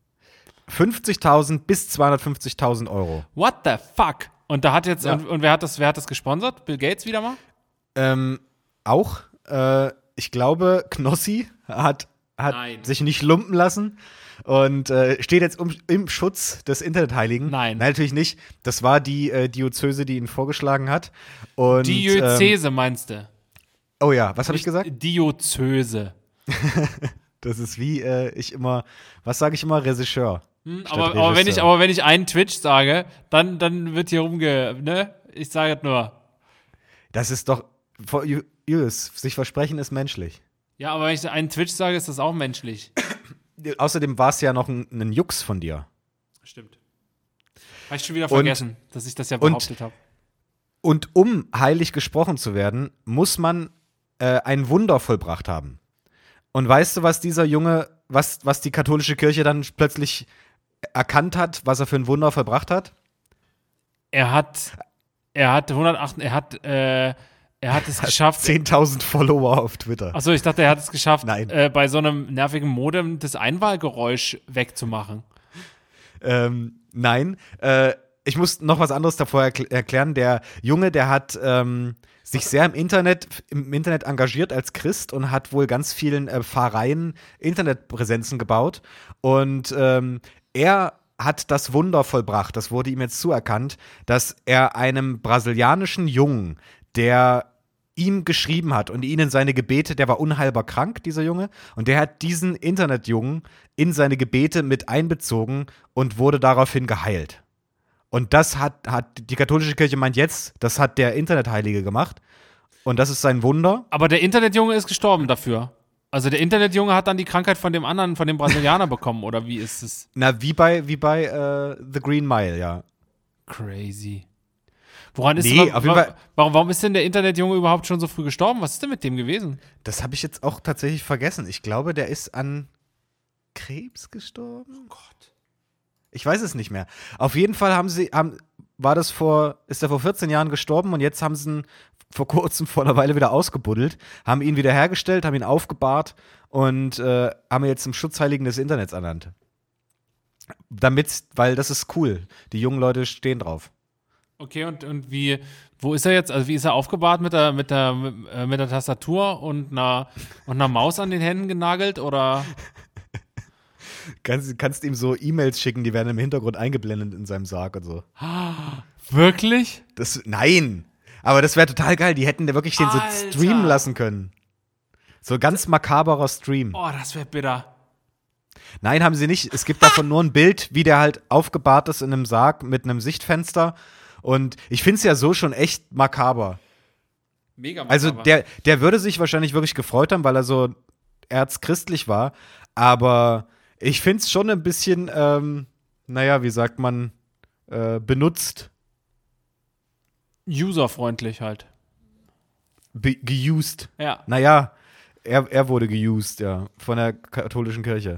fünfzigtausend bis zweihundertfünfzigtausend Euro. What the fuck? Und da hat jetzt, Ja. und, und wer hat das, wer hat das gesponsert? Bill Gates wieder mal? Ähm, auch, äh, ich glaube, Knossi hat, hat Nein. sich nicht lumpen lassen und äh, steht jetzt um, im Schutz des Internetheiligen. Nein. Nein, natürlich nicht. Das war die äh, Diözese, die ihn vorgeschlagen hat. Und, ähm, Diözese meinst du? oh ja, was habe ich Nicht gesagt? Diözese. Das ist wie äh, ich immer, was sage ich immer? Regisseur. Hm, statt aber, aber, wenn ich, Regisseur. aber wenn ich einen Twitch sage, dann, dann wird hier rumge, ne? Ich sage es nur. Das ist doch, vor- Ju- Julius, sich versprechen ist menschlich. Ja, aber wenn ich einen Twitch sage, ist das auch menschlich. Außerdem war es ja noch ein, ein Jux von dir. Stimmt. Habe ich schon wieder Und- vergessen, dass ich das ja und- behauptet habe. Und um heilig gesprochen zu werden, muss man äh, ein Wunder vollbracht haben. Und weißt du, was dieser Junge, was, was die katholische Kirche dann plötzlich erkannt hat, was er für ein Wunder vollbracht hat? Er hat, er hat hundertacht, er hat, äh, er hat es geschafft. zehntausend Follower auf Twitter. Achso, ich dachte, er hat es geschafft, Nein. äh, bei so einem nervigen Modem das Einwahlgeräusch wegzumachen. Ähm, nein, äh, ich muss noch was anderes davor erkl- erklären. Der Junge, der hat ähm, sich sehr im Internet, im Internet engagiert als Christ und hat wohl ganz vielen äh, Pfarreien Internetpräsenzen gebaut. Und ähm, er hat das Wunder vollbracht, das wurde ihm jetzt zuerkannt, dass er einem brasilianischen Jungen, der ihm geschrieben hat und ihn in seine Gebete, der war unheilbar krank, dieser Junge, und der hat diesen Internetjungen in seine Gebete mit einbezogen und wurde daraufhin geheilt. Und das hat, hat die katholische Kirche meint jetzt, das hat der Internetheilige gemacht und das ist sein Wunder. Aber der Internetjunge ist gestorben dafür. Also der Internetjunge hat dann die Krankheit von dem anderen, von dem Brasilianer bekommen, oder wie ist es? Na, wie bei, wie bei äh, The Green Mile, ja. Crazy. Woran ist Nee, wa- auf jeden wa- Fall- warum, warum ist denn der Internetjunge überhaupt schon so früh gestorben? Was ist denn mit dem gewesen? Das habe ich jetzt auch tatsächlich vergessen. Ich glaube, der ist an Krebs gestorben. Oh Gott. Ich weiß es nicht mehr. Auf jeden Fall haben sie, haben, war das vor, ist er vor vierzehn Jahren gestorben und jetzt haben sie ihn vor kurzem vor einer Weile wieder ausgebuddelt, haben ihn wieder hergestellt, haben ihn aufgebahrt und äh, haben ihn jetzt zum Schutzheiligen des Internets ernannt. Damit, weil das ist cool. Die jungen Leute stehen drauf. Okay, und, und wie, wo ist er jetzt? Also wie ist er aufgebahrt mit der, mit der, mit, äh, mit der Tastatur und einer, und einer Maus an den Händen genagelt oder? Kannst, kannst ihm so E-Mails schicken, die werden im Hintergrund eingeblendet in seinem Sarg und so. Wirklich? Das, nein! Aber das wäre total geil. Die hätten da wirklich den so Alter. streamen lassen können. So ganz makaberer Stream. Oh, das wäre bitter. Nein, haben sie nicht. Es gibt davon nur ein Bild, wie der halt aufgebahrt ist in einem Sarg mit einem Sichtfenster. Und ich finde es ja so schon echt makaber. Mega makaber. Also der, der würde sich wahrscheinlich wirklich gefreut haben, weil er so erzchristlich war. Aber ich finde es schon ein bisschen, ähm, naja, wie sagt man, äh, benutzt. Userfreundlich halt. Be- geused. Ja. Naja, er, er wurde geused, ja, von der katholischen Kirche.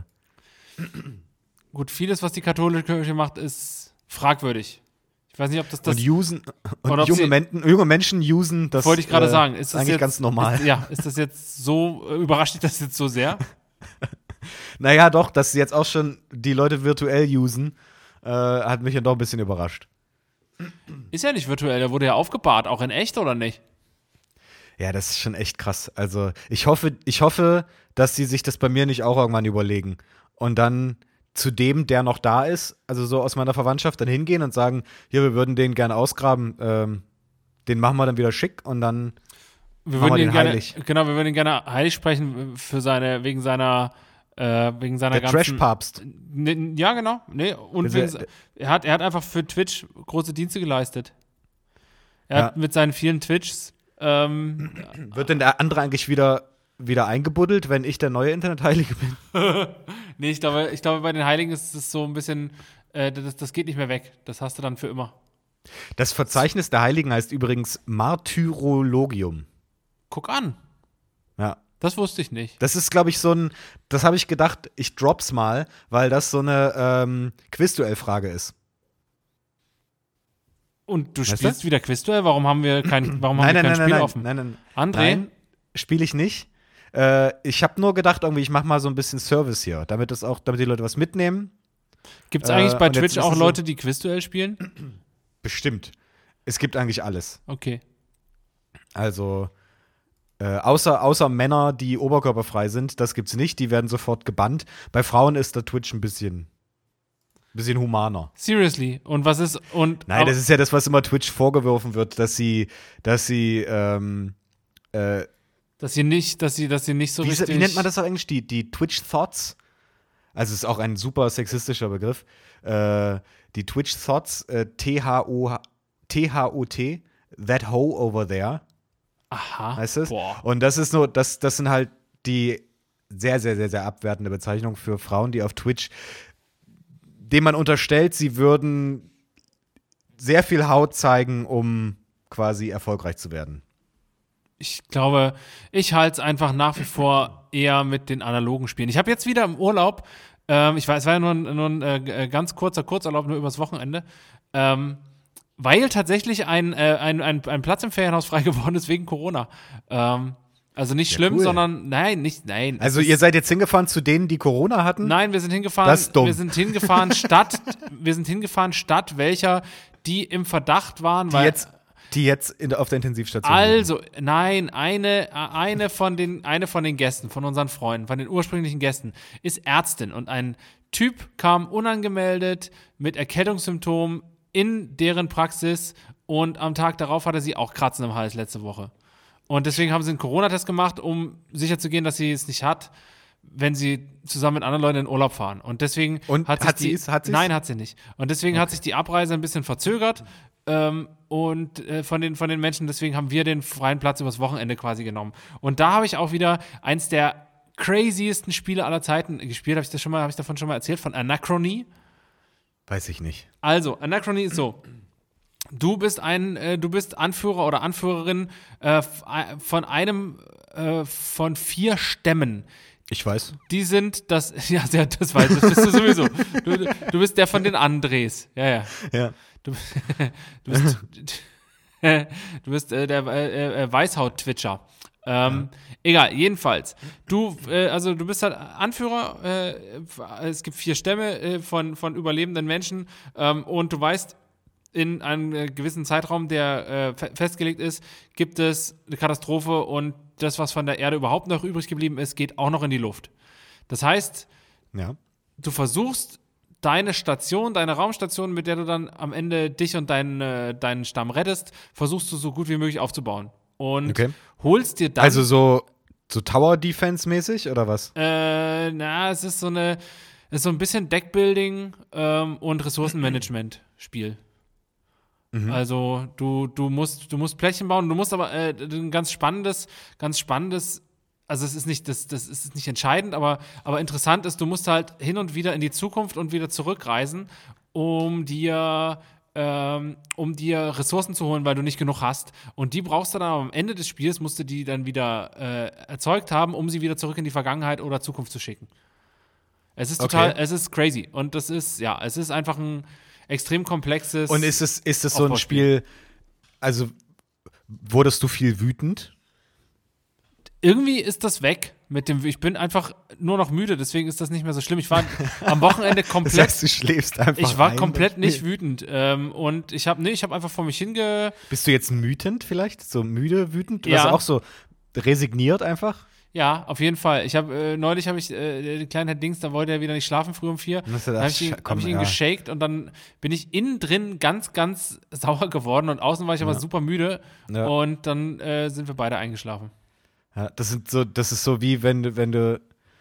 Gut, vieles, was die katholische Kirche macht, ist fragwürdig. Ich weiß nicht, ob das das. und usen, oder und ob junge, sie- Men junge Menschen usen, das wollte ich gerade äh, sagen. Ist das eigentlich jetzt, ganz normal. Ist, ja, ist das jetzt so, äh, überrascht dich das jetzt so sehr? Naja, doch, dass sie jetzt auch schon die Leute virtuell usen, äh, hat mich ja doch ein bisschen überrascht. Ist ja nicht virtuell, der wurde ja aufgebahrt, auch in echt oder nicht? Ja, das ist schon echt krass. Also ich hoffe, ich hoffe, dass sie sich das bei mir nicht auch irgendwann überlegen und dann zu dem, der noch da ist, also so aus meiner Verwandtschaft, dann hingehen und sagen, hier, wir würden den gerne ausgraben, ähm, den machen wir dann wieder schick und dann Wir Machen würden wir ihn den gerne, heilig. genau, wir würden ihn gerne heilig sprechen für seine, wegen seiner, äh, wegen seiner der ganzen. Trash-Papst. Ne, ja, genau. Nee, und Also, wegen, er, hat, er hat einfach für Twitch große Dienste geleistet. Er hat Ja. mit seinen vielen Twitchs, ähm, Wird denn der andere eigentlich wieder, wieder eingebuddelt, wenn ich der neue Internetheilige bin? nee, ich glaube, ich glaube, bei den Heiligen ist es so ein bisschen, äh, das, das geht nicht mehr weg. Das hast du dann für immer. Das Verzeichnis der Heiligen heißt übrigens Martyrologium. Guck an. Ja. Das wusste ich nicht. Das ist, glaube ich, so ein, das habe ich gedacht, ich drop's mal, weil das so eine ähm, Quizduell-Frage ist. Und du Weißt spielst wieder Quizduell? Warum haben wir kein, warum haben Nein, wir nein, kein nein, Spiel nein, offen? nein, nein, André? nein, spiele ich nicht. Äh, ich habe nur gedacht, irgendwie, ich mache mal so ein bisschen Service hier, damit das auch, damit die Leute was mitnehmen. Gibt es Äh, eigentlich bei und jetzt Twitch ist auch es so- Leute, die Quizduell spielen? Bestimmt. Es gibt eigentlich alles. Okay. Also äh, außer, außer Männer, die oberkörperfrei sind, das gibt's nicht, die werden sofort gebannt. Bei Frauen ist der Twitch ein bisschen, bisschen humaner. Seriously. Und was ist, und. Nein, aber- das ist ja das, was immer Twitch vorgeworfen wird, dass sie, dass sie, ähm, äh, dass sie nicht, dass sie, dass sie nicht so wie, richtig. wie nennt man das auf Englisch? Die, die Twitch-Thoughts? Also es ist auch ein super sexistischer Begriff. Äh, die Twitch-Thoughts, äh, T H O T, that hoe over there. Aha. Heißt es? Boah. Und das ist nur, das, das sind halt die sehr, sehr, sehr, sehr abwertende Bezeichnung für Frauen, die auf Twitch, denen man unterstellt, sie würden sehr viel Haut zeigen, um quasi erfolgreich zu werden. Ich glaube, ich halte es einfach nach wie vor eher mit den analogen Spielen. Ich habe jetzt wieder im Urlaub, ähm, ich weiß, es war ja nur ein, nur ein äh, ganz kurzer Kurzurlaub, nur übers Wochenende, ähm, weil tatsächlich ein, äh, ein, ein, ein Platz im Ferienhaus frei geworden ist wegen Corona. Ähm, also nicht Ja, schlimm, cool. sondern nein, nicht, nein. Also es ihr ist, seid jetzt hingefahren zu denen, die Corona hatten? Nein, wir sind hingefahren. Das ist dumm. Wir sind hingefahren statt, wir sind hingefahren statt welcher, die im Verdacht waren, Die weil jetzt, die jetzt in, auf der Intensivstation liegen. also, nein, eine, eine, von den, eine von den Gästen, von unseren Freunden, von den ursprünglichen Gästen, ist Ärztin und ein Typ kam unangemeldet mit Erkältungssymptomen in deren Praxis und am Tag darauf hatte sie auch Kratzen im Hals letzte Woche. Und deswegen haben sie einen Corona-Test gemacht, um sicherzugehen, dass sie es nicht hat, wenn sie zusammen mit anderen Leuten in den Urlaub fahren. Und deswegen Und hat sich hat die, sie es? Hat sie's? Nein, hat sie nicht. Und deswegen hat sich die Abreise ein bisschen verzögert. Ähm, und äh, von, den, von den Menschen, deswegen haben wir den freien Platz übers Wochenende quasi genommen. Und da habe ich auch wieder eins der craziesten Spiele aller Zeiten gespielt. Habe ich das schon mal, habe ich davon schon mal erzählt, von Anachrony? Weiß ich nicht. Also, Anachrony ist so. Du bist ein, äh, du bist Anführer oder Anführerin äh, von einem äh, von vier Stämmen. Ich weiß. Die sind das, ja, das weiß ich, das bist du sowieso. Du, du bist der von den Andres. Ja, ja. Ja. Du, du bist, du bist äh, der äh, äh, Weißhaut-Twitcher. Ähm, ja. Egal, jedenfalls. Du, äh, also du bist halt Anführer, äh, es gibt vier Stämme äh, von, von überlebenden Menschen ähm, und du weißt, in einem äh, gewissen Zeitraum, der äh, fe- festgelegt ist, gibt es eine Katastrophe und das, was von der Erde überhaupt noch übrig geblieben ist, geht auch noch in die Luft. Das heißt, ja. du versuchst deine Station, deine Raumstation, mit der du dann am Ende dich und deinen, äh, deinen Stamm rettest, versuchst du so gut wie möglich aufzubauen. Und okay. holst dir dann... Also so, so Tower-Defense-mäßig oder was? Äh, na, es ist so eine, es ist so ein bisschen Deckbuilding ähm, und Ressourcenmanagement-Spiel. Mhm. Also du, du musst, du musst Plättchen bauen, du musst aber äh, ein ganz spannendes, ganz spannendes, also es ist nicht, das, das ist nicht entscheidend, aber, aber interessant ist, du musst halt hin und wieder in die Zukunft und wieder zurückreisen, um dir ähm, um dir Ressourcen zu holen, weil du nicht genug hast. Und die brauchst du dann aber am Ende des Spiels, musst du die dann wieder äh, erzeugt haben, um sie wieder zurück in die Vergangenheit oder Zukunft zu schicken. Es ist total, okay. es ist crazy. Und das ist, ja, es ist einfach ein extrem komplexes. Und ist es, ist es so ein Spiel, also wurdest du viel wütend? Irgendwie ist das weg mit dem, ich bin einfach nur noch müde, deswegen ist das nicht mehr so schlimm. Ich war am Wochenende komplett. Das heißt, du schläfst einfach Ich war ein, komplett nicht wütend. Ähm, und ich habe nee, ich habe einfach vor mich hinge. Bist du jetzt mütend vielleicht? So müde, wütend? Du ja. warst auch so resigniert einfach? Ja, auf jeden Fall. Ich habe äh, neulich habe ich äh, den kleinen Herr Dings, da wollte er wieder nicht schlafen früh um vier. Dann habe ich ihn, hab ich ihn ja. geshakt und dann bin ich innen drin ganz, ganz sauer geworden und außen war ich aber ja. super müde ja. und dann äh, sind wir beide eingeschlafen. Ja, das sind so, das ist so wie wenn du, wenn du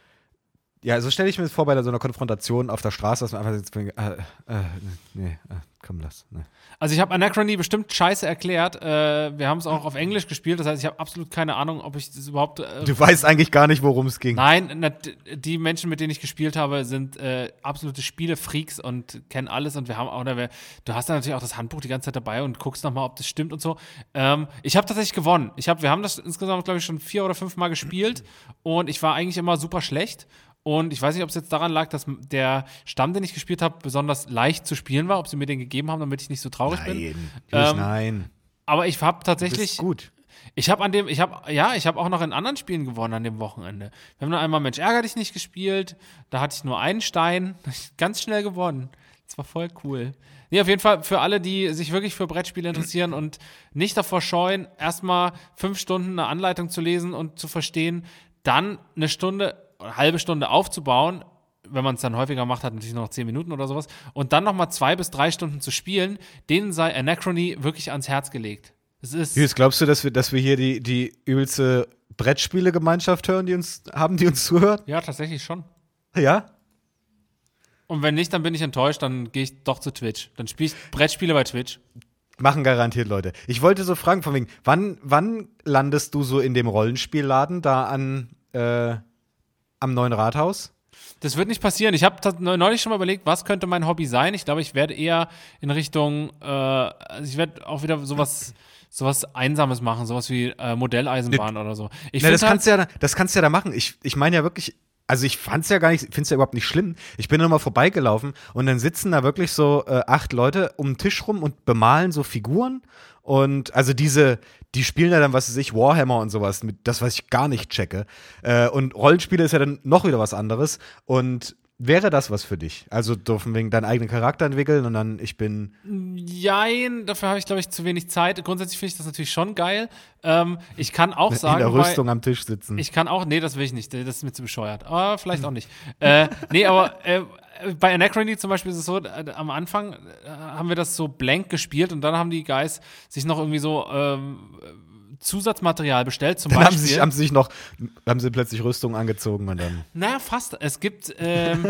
ja, so stelle ich mir das vor bei so einer Konfrontation auf der Straße, dass man einfach jetzt, äh, äh, nee, äh, komm, lass. Nee. Also ich habe Anachrony bestimmt scheiße erklärt. Äh, wir haben es auch auf Englisch gespielt, das heißt, ich habe absolut keine Ahnung, ob ich das überhaupt. Äh, du weißt eigentlich gar nicht, worum es ging. Nein, na, die Menschen, mit denen ich gespielt habe, sind äh, absolute Spielefreaks und kennen alles und wir haben auch, oder wir, du hast dann natürlich auch das Handbuch die ganze Zeit dabei und guckst nochmal, ob das stimmt und so. Ähm, ich habe tatsächlich gewonnen. Ich hab, wir haben das insgesamt, glaube ich, schon vier oder fünf Mal gespielt und ich war eigentlich immer super schlecht. Und ich weiß nicht, ob es jetzt daran lag, dass der Stamm, den ich gespielt habe, besonders leicht zu spielen war, ob sie mir den gegeben haben, damit ich nicht so traurig nein, bin. Ähm, nein. Aber ich habe tatsächlich. Du bist gut. Ich habe an dem, ich habe, ja, ich habe auch noch in anderen Spielen gewonnen an dem Wochenende. Wir haben noch einmal Mensch, ärger dich nicht gespielt. Da hatte ich nur einen Stein. Ganz schnell gewonnen. Das war voll cool. Nee, auf jeden Fall für alle, die sich wirklich für Brettspiele interessieren und nicht davor scheuen, erstmal fünf Stunden eine Anleitung zu lesen und zu verstehen, dann eine Stunde, eine halbe Stunde aufzubauen, wenn man es dann häufiger macht, hat natürlich noch zehn Minuten oder sowas, und dann nochmal zwei bis drei Stunden zu spielen, denen sei Anachrony wirklich ans Herz gelegt. Es ist Julius, glaubst du, dass wir, dass wir hier die, die übelste Brettspiele-Gemeinschaft hören, die uns haben, die uns zuhört? Ja, tatsächlich schon. Ja? Und wenn nicht, dann bin ich enttäuscht, dann gehe ich doch zu Twitch. Dann spiele ich Brettspiele bei Twitch. Machen garantiert Leute. Ich wollte so fragen, von wegen, wann, wann landest du so in dem Rollenspielladen da an äh, am neuen Rathaus? Das wird nicht passieren. Ich habe neulich schon mal überlegt, was könnte mein Hobby sein. Ich glaube, ich werde eher in Richtung, äh, also ich werde auch wieder sowas, sowas Einsames machen, sowas wie äh, Modelleisenbahn ne, oder so. Ich ne, das, halt, kannst ja, das kannst du ja da machen. Ich, ich meine ja wirklich, also ich fand's ja gar nicht, find's ja überhaupt nicht schlimm. Ich bin nur mal vorbeigelaufen und dann sitzen da wirklich so äh, acht Leute um den Tisch rum und bemalen so Figuren. Und also diese, die spielen ja dann, was weiß ich, Warhammer und sowas, mit das, was ich gar nicht checke. Äh, und Rollenspiele ist ja dann noch wieder was anderes. Und wäre das was für dich? Also dürfen wir deinen eigenen Charakter entwickeln und dann ich bin. Jein, dafür habe ich, glaube ich, zu wenig Zeit. Grundsätzlich finde ich das natürlich schon geil. Ähm, ich kann auch sagen. In der Rüstung bei, am Tisch sitzen. Ich kann auch, nee, das will ich nicht. Das ist mir zu bescheuert. Aber vielleicht auch nicht. äh, nee, aber äh, bei Anachrony zum Beispiel ist es so, äh, am Anfang äh, haben wir das so blank gespielt und dann haben die Guys sich noch irgendwie so ähm, Zusatzmaterial bestellt, zum dann Beispiel. Haben sie, sich, haben sie sich noch, haben sie plötzlich Rüstung angezogen und dann. Naja, fast. Es gibt, ähm,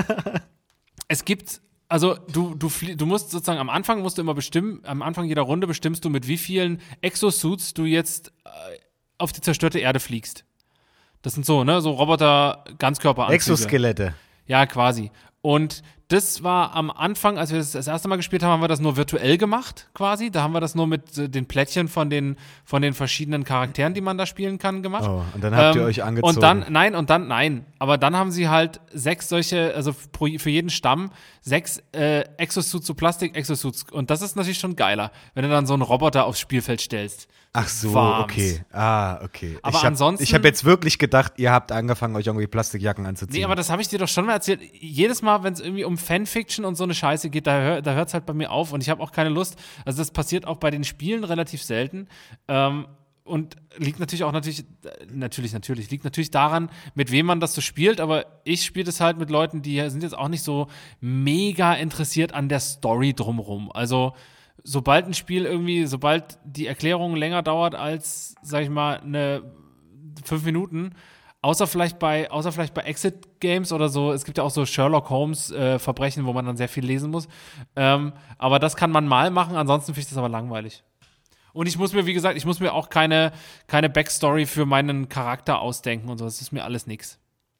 es gibt, also du, du, du musst sozusagen am Anfang musst du immer bestimmen, am Anfang jeder Runde bestimmst du, mit wie vielen Exosuits du jetzt äh, auf die zerstörte Erde fliegst. Das sind so, ne, so Roboter-Ganzkörperanzüge. Exoskelette. Ja, quasi. Und das war am Anfang, als wir das das erste Mal gespielt haben, haben wir das nur virtuell gemacht, quasi. Da haben wir das nur mit äh, den Plättchen von den, von den verschiedenen Charakteren, die man da spielen kann, gemacht. Oh, und dann habt ähm, ihr euch angezogen. Und dann, nein, und dann, nein. Aber dann haben sie halt sechs solche, also pro, für jeden Stamm sechs äh, Exosuits, so Plastik-Exosuits. Und das ist natürlich schon geiler, wenn du dann so einen Roboter aufs Spielfeld stellst. Ach so, Warms. okay. Ah, okay. Aber ich hab, ansonsten- Ich habe jetzt wirklich gedacht, ihr habt angefangen, euch irgendwie Plastikjacken anzuziehen. Nee, aber das habe ich dir doch schon mal erzählt. Jedes Mal, wenn es irgendwie um Fanfiction und so eine Scheiße geht, da, hör, da hört es halt bei mir auf und ich habe auch keine Lust. Also das passiert auch bei den Spielen relativ selten. Ähm, und liegt natürlich auch natürlich, äh, natürlich, natürlich, liegt natürlich daran, mit wem man das so spielt, aber ich spiele das halt mit Leuten, die sind jetzt auch nicht so mega interessiert an der Story drumrum. Also sobald ein Spiel irgendwie, sobald die Erklärung länger dauert als, sag ich mal, eine fünf Minuten, außer vielleicht bei, außer vielleicht bei Exit-Games oder so, es gibt ja auch so Sherlock Holmes-Verbrechen, äh, wo man dann sehr viel lesen muss. Ähm, aber das kann man mal machen, ansonsten finde ich das aber langweilig. Und ich muss mir, wie gesagt, ich muss mir auch keine, keine Backstory für meinen Charakter ausdenken und so, das ist mir alles nix.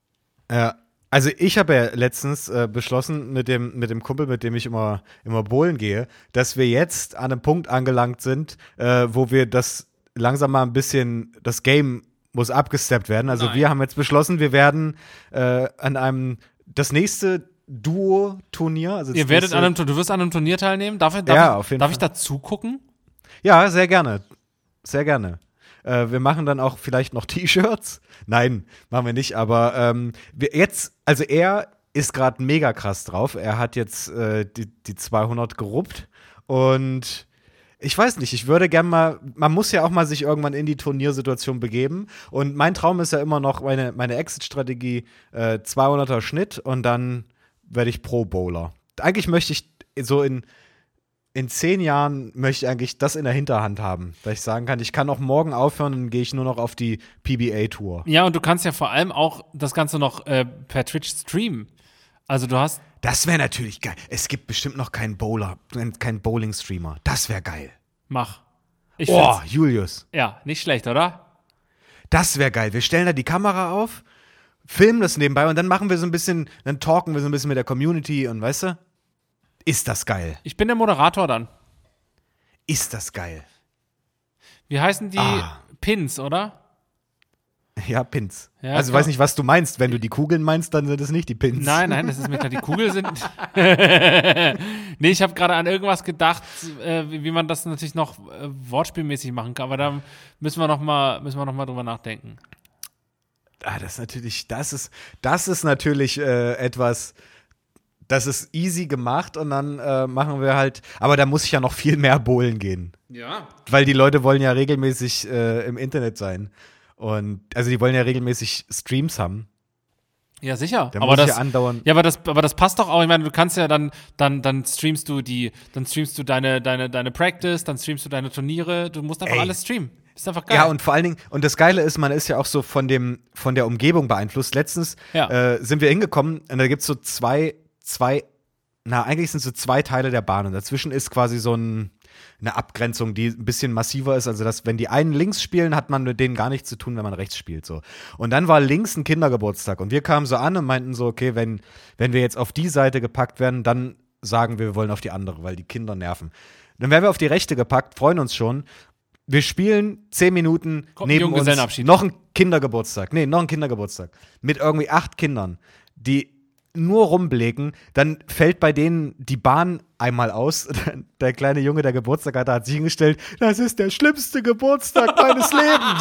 Ja. Also ich habe ja letztens äh, beschlossen mit dem, mit dem Kumpel, mit dem ich immer, immer bowlen gehe, dass wir jetzt an einem Punkt angelangt sind, äh, wo wir das langsam mal ein bisschen, das Game muss abgesteppt werden. Also Nein. wir haben jetzt beschlossen, wir werden äh, an einem, das nächste Duo-Turnier, also das Ihr werdet nächste, an einem, du wirst an einem Turnier teilnehmen? Darf, ich- darf, Ja, ich, auf jeden darf Fall. ich da zugucken? Ja, sehr gerne. Sehr gerne. Äh, wir machen dann auch vielleicht noch T-Shirts. Nein, machen wir nicht. Aber ähm, wir jetzt, also er ist gerade mega krass drauf. Er hat jetzt äh, die, die zweihundert geruppt. Und ich weiß nicht, ich würde gerne mal, man muss ja auch mal sich irgendwann in die Turniersituation begeben. Und mein Traum ist ja immer noch meine, meine Exit-Strategie, äh, zweihunderter Schnitt und dann werde ich Pro-Bowler. Eigentlich möchte ich so in In zehn Jahren möchte ich eigentlich das in der Hinterhand haben, dass ich sagen kann, ich kann auch morgen aufhören und dann gehe ich nur noch auf die P B A-Tour. Ja, und du kannst ja vor allem auch das Ganze noch äh, per Twitch streamen. Also du hast, Das wäre natürlich geil. Es gibt bestimmt noch keinen Bowler, keinen Bowling-Streamer. Das wäre geil. mach. Ich Oh, find's, Julius. ja, nicht schlecht, oder? Das wäre geil. Wir stellen da die Kamera auf, filmen das nebenbei und dann machen wir so ein bisschen, dann talken wir so ein bisschen mit der Community und weißt du, ist das geil. Ich bin der Moderator dann. Ist das geil. Wie heißen die Ah. Pins, oder? Ja, Pins. Ja, also ich klar. weiß nicht, was du meinst. Wenn du die Kugeln meinst, dann sind es nicht die Pins. Nein, nein, das ist mir klar. Die Kugel sind. Nee, ich habe gerade an irgendwas gedacht, äh, wie, wie man das natürlich noch äh, wortspielmäßig machen kann. Aber da müssen wir noch mal, müssen wir noch mal drüber nachdenken. Ah, das ist natürlich, das ist, das ist natürlich äh, etwas, das ist easy gemacht und dann äh, machen wir halt, aber da muss ich ja noch viel mehr bowlen gehen. Ja. Weil die Leute wollen ja regelmäßig äh, im Internet sein. Und also die wollen ja regelmäßig Streams haben. Ja, sicher. Da aber muss ich das, ja andauern. ja, aber das, aber das passt doch auch. Ich meine, du kannst ja dann, dann, dann streamst du die, dann streamst du deine, deine, deine Practice, dann streamst du deine Turniere. Du musst einfach Ey. alles streamen. Ist einfach geil. Ja, und vor allen Dingen, und das Geile ist, man ist ja auch so von dem, von der Umgebung beeinflusst. Letztens Ja. äh, sind wir hingekommen und da gibt es so zwei, zwei, na, eigentlich sind es so zwei Teile der Bahn und dazwischen ist quasi so ein, eine Abgrenzung, die ein bisschen massiver ist. Also, dass, wenn die einen links spielen, hat man mit denen gar nichts zu tun, wenn man rechts spielt. So. Und dann war links ein Kindergeburtstag und wir kamen so an und meinten so, okay, wenn, wenn wir jetzt auf die Seite gepackt werden, dann sagen wir, wir wollen auf die andere, weil die Kinder nerven. Dann werden wir auf die rechte gepackt, freuen uns schon. Wir spielen zehn Minuten Kommt ein neben uns Junggesellenabschied. noch ein Kindergeburtstag. Nee, noch ein Kindergeburtstag. Mit irgendwie acht Kindern, die nur rumblicken. Dann fällt bei denen die Bahn einmal aus. Der kleine Junge, der Geburtstag hatte, hat sich hingestellt, das ist der schlimmste Geburtstag meines Lebens.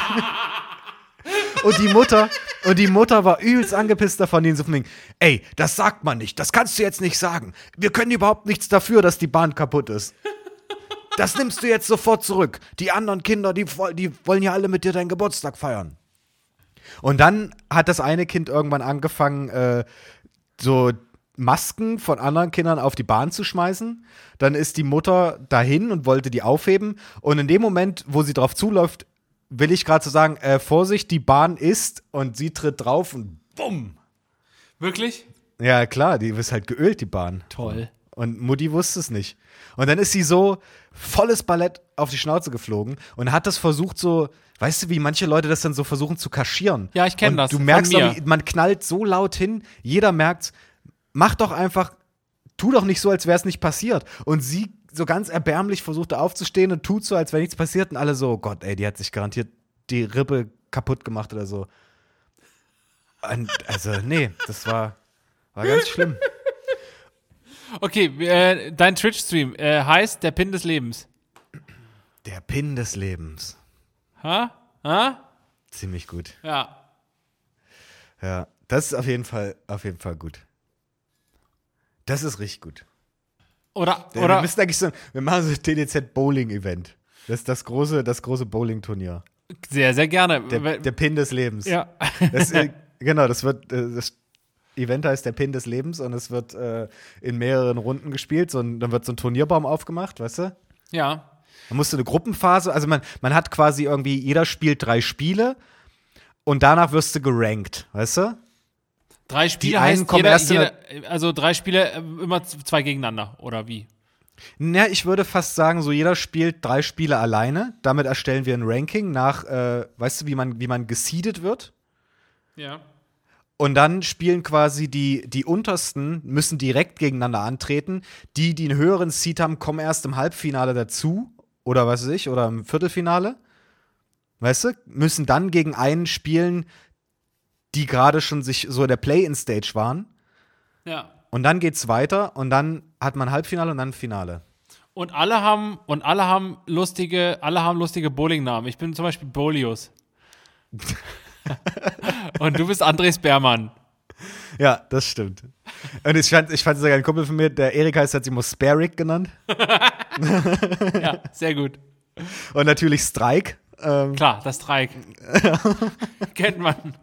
Und die Mutter, und die Mutter war übelst angepisst davon, die so von wegen, ey, das sagt man nicht, das kannst du jetzt nicht sagen. Wir können überhaupt nichts dafür, dass die Bahn kaputt ist. Das nimmst du jetzt sofort zurück. Die anderen Kinder, die, die wollen ja alle mit dir deinen Geburtstag feiern. Und dann hat das eine Kind irgendwann angefangen, äh, so Masken von anderen Kindern auf die Bahn zu schmeißen. Dann ist die Mutter dahin und wollte die aufheben. Und in dem Moment, wo sie drauf zuläuft, will ich gerade so sagen, äh, Vorsicht, die Bahn ist, und sie tritt drauf und bumm. Wirklich? Ja, klar, die ist halt geölt, die Bahn. Toll. Und Mutti wusste es nicht. Und dann ist sie so volles Ballett auf die Schnauze geflogen und hat das versucht, so Weißt du, wie manche Leute das dann so versuchen zu kaschieren? Ja, ich kenn Und das, Du von merkst, mir. irgendwie, man knallt so laut hin, jeder merkt's, mach doch einfach, tu doch nicht so, als wäre es nicht passiert. Und sie so ganz erbärmlich versuchte aufzustehen und tut so, als wäre nichts passiert. Und alle so, oh Gott, ey, die hat sich garantiert die Rippe kaputt gemacht oder so. Und also, nee, das war, war ganz schlimm. Okay, äh, dein Twitch-Stream äh, heißt der Pin des Lebens. Der Pin des Lebens. Ha? Ha? Ziemlich gut. Ja. Ja, das ist auf jeden Fall, auf jeden Fall gut. Das ist richtig gut. Oder, Wir oder müssen eigentlich so, wir machen so ein T D Z Bowling Event. Das ist das große, das große Bowling Turnier. sehr, sehr gerne. Der, der Pin des Lebens. ja. Das, äh, genau, das wird, äh, das Event heißt der Pin des Lebens und es wird äh, in mehreren Runden gespielt. So ein, dann wird so ein Turnierbaum aufgemacht, weißt du? Ja. Man musste eine Gruppenphase, also man, man hat quasi irgendwie, jeder spielt drei Spiele und danach wirst du gerankt, weißt du? Drei Spiele einen heißt kommen jeder, erst in jeder, also drei Spiele äh, immer z- zwei gegeneinander, oder wie? Na, ich würde fast sagen, so jeder spielt drei Spiele alleine. Damit erstellen wir ein Ranking nach, äh, weißt du, wie man, wie man geseedet wird. Ja. Und dann spielen quasi die, die Untersten, müssen direkt gegeneinander antreten. Die, die einen höheren Seed haben, kommen erst im Halbfinale dazu. Oder was weiß ich, oder im Viertelfinale. Weißt du? Müssen dann gegen einen spielen, die gerade schon sich so in der Play-in-Stage waren. Ja. Und dann geht's weiter und dann hat man Halbfinale und dann Finale. Und alle haben, und alle haben lustige, alle haben lustige Bowling-Namen. Ich bin zum Beispiel Bolius. Und du bist Andres Bermann. Ja, das stimmt. Und ich fand, ich fand sogar ein Kumpel von mir, der Erik heißt, hat sich immer Sparic genannt. Ja, sehr gut. Und natürlich Strike. Ähm, Klar, das Streik. Kennt man.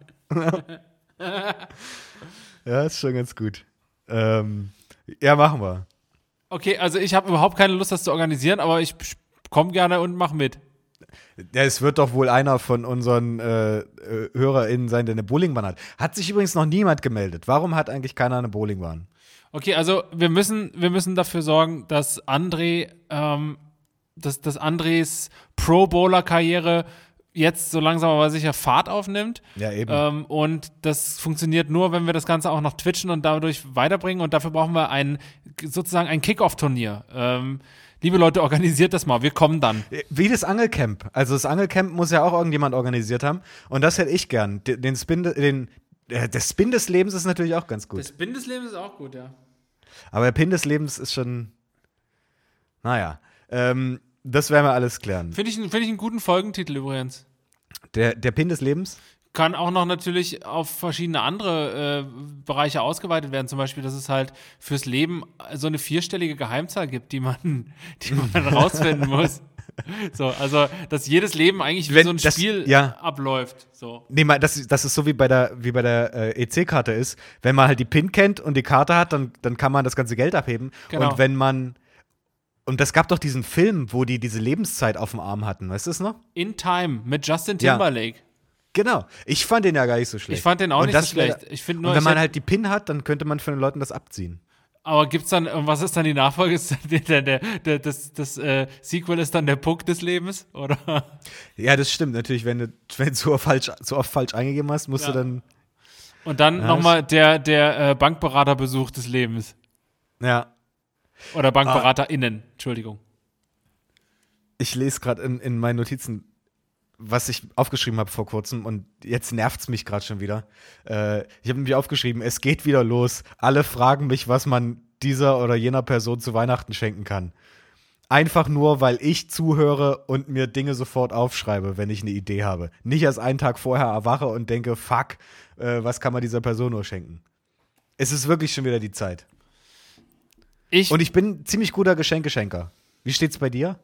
ja, ist schon ganz gut. Ähm, ja, machen wir. Okay, also ich habe überhaupt keine Lust, das zu organisieren, aber ich komme gerne und mach mit. Ja, es wird doch wohl einer von unseren äh, äh, HörerInnen sein, der eine Bowlingbahn hat. Hat sich übrigens noch niemand gemeldet. Warum hat eigentlich keiner eine Bowlingbahn? Okay, also wir müssen, wir müssen dafür sorgen, dass André, ähm, dass, dass Andres Pro-Bowler-Karriere jetzt so langsam aber sicher Fahrt aufnimmt. Ja, eben. Ähm, und das funktioniert nur, wenn wir das Ganze auch noch twitchen und dadurch weiterbringen. Und dafür brauchen wir ein, sozusagen ein Kick-Off-Turnier. Ähm, liebe Leute, organisiert das mal. Wir kommen dann. Wie das Angelcamp. Also das Angelcamp muss ja auch irgendjemand organisiert haben. Und das hätte ich gern. Den, den Spin, den, äh, der Spin des Lebens ist natürlich auch ganz gut. Das Spin des Lebens ist auch gut, ja. Aber der Pin des Lebens ist schon, naja, ähm, das werden wir alles klären. Finde ich, find ich einen guten Folgentitel übrigens. Der, der Pin des Lebens? Kann auch noch natürlich auf verschiedene andere äh, Bereiche ausgeweitet werden. Zum Beispiel, dass es halt fürs Leben so eine vierstellige Geheimzahl gibt, die man, die man rausfinden muss. So, also, dass jedes Leben eigentlich wie Wenn so ein das- Spiel ja. abläuft. So. Nee, mal, das, das ist so wie bei der, wie bei der äh, E C-Karte ist. Wenn man halt die Pin kennt und die Karte hat, dann, dann kann man das ganze Geld abheben. Genau. Und wenn man Und das gab doch diesen Film, wo die diese Lebenszeit auf dem Arm hatten, weißt du es noch? In Time mit Justin Ja. Timberlake. Genau. Ich fand den ja gar nicht so schlecht. Ich fand den auch Und nicht das so wär- schlecht. Ich find Und nur, wenn ich man hätt- halt die Pin hat, dann könnte man von den Leuten das abziehen. Aber gibt's dann, und was ist dann die Nachfolge? Ist der, der, der, der, das das äh, Sequel ist dann der Puck des Lebens? Oder? Ja, das stimmt. Natürlich, wenn du, wenn du so, falsch, so oft falsch eingegeben hast, musst Ja. du dann. Und dann Ja, nochmal der, der äh, Bankberaterbesuch des Lebens. Ja. Oder BankberaterInnen, Entschuldigung. Ich lese gerade in, in meinen Notizen, was ich aufgeschrieben habe vor kurzem und jetzt nervt es mich gerade schon wieder. Äh, ich habe nämlich aufgeschrieben, es geht wieder los. Alle fragen mich, was man dieser oder jener Person zu Weihnachten schenken kann. Einfach nur, weil ich zuhöre und mir Dinge sofort aufschreibe, wenn ich eine Idee habe. Nicht erst einen Tag vorher erwache und denke, fuck, äh, was kann man dieser Person nur schenken? Es ist wirklich schon wieder die Zeit. Ich, Und ich bin ein ziemlich guter Geschenkeschenker. Wie steht's bei dir?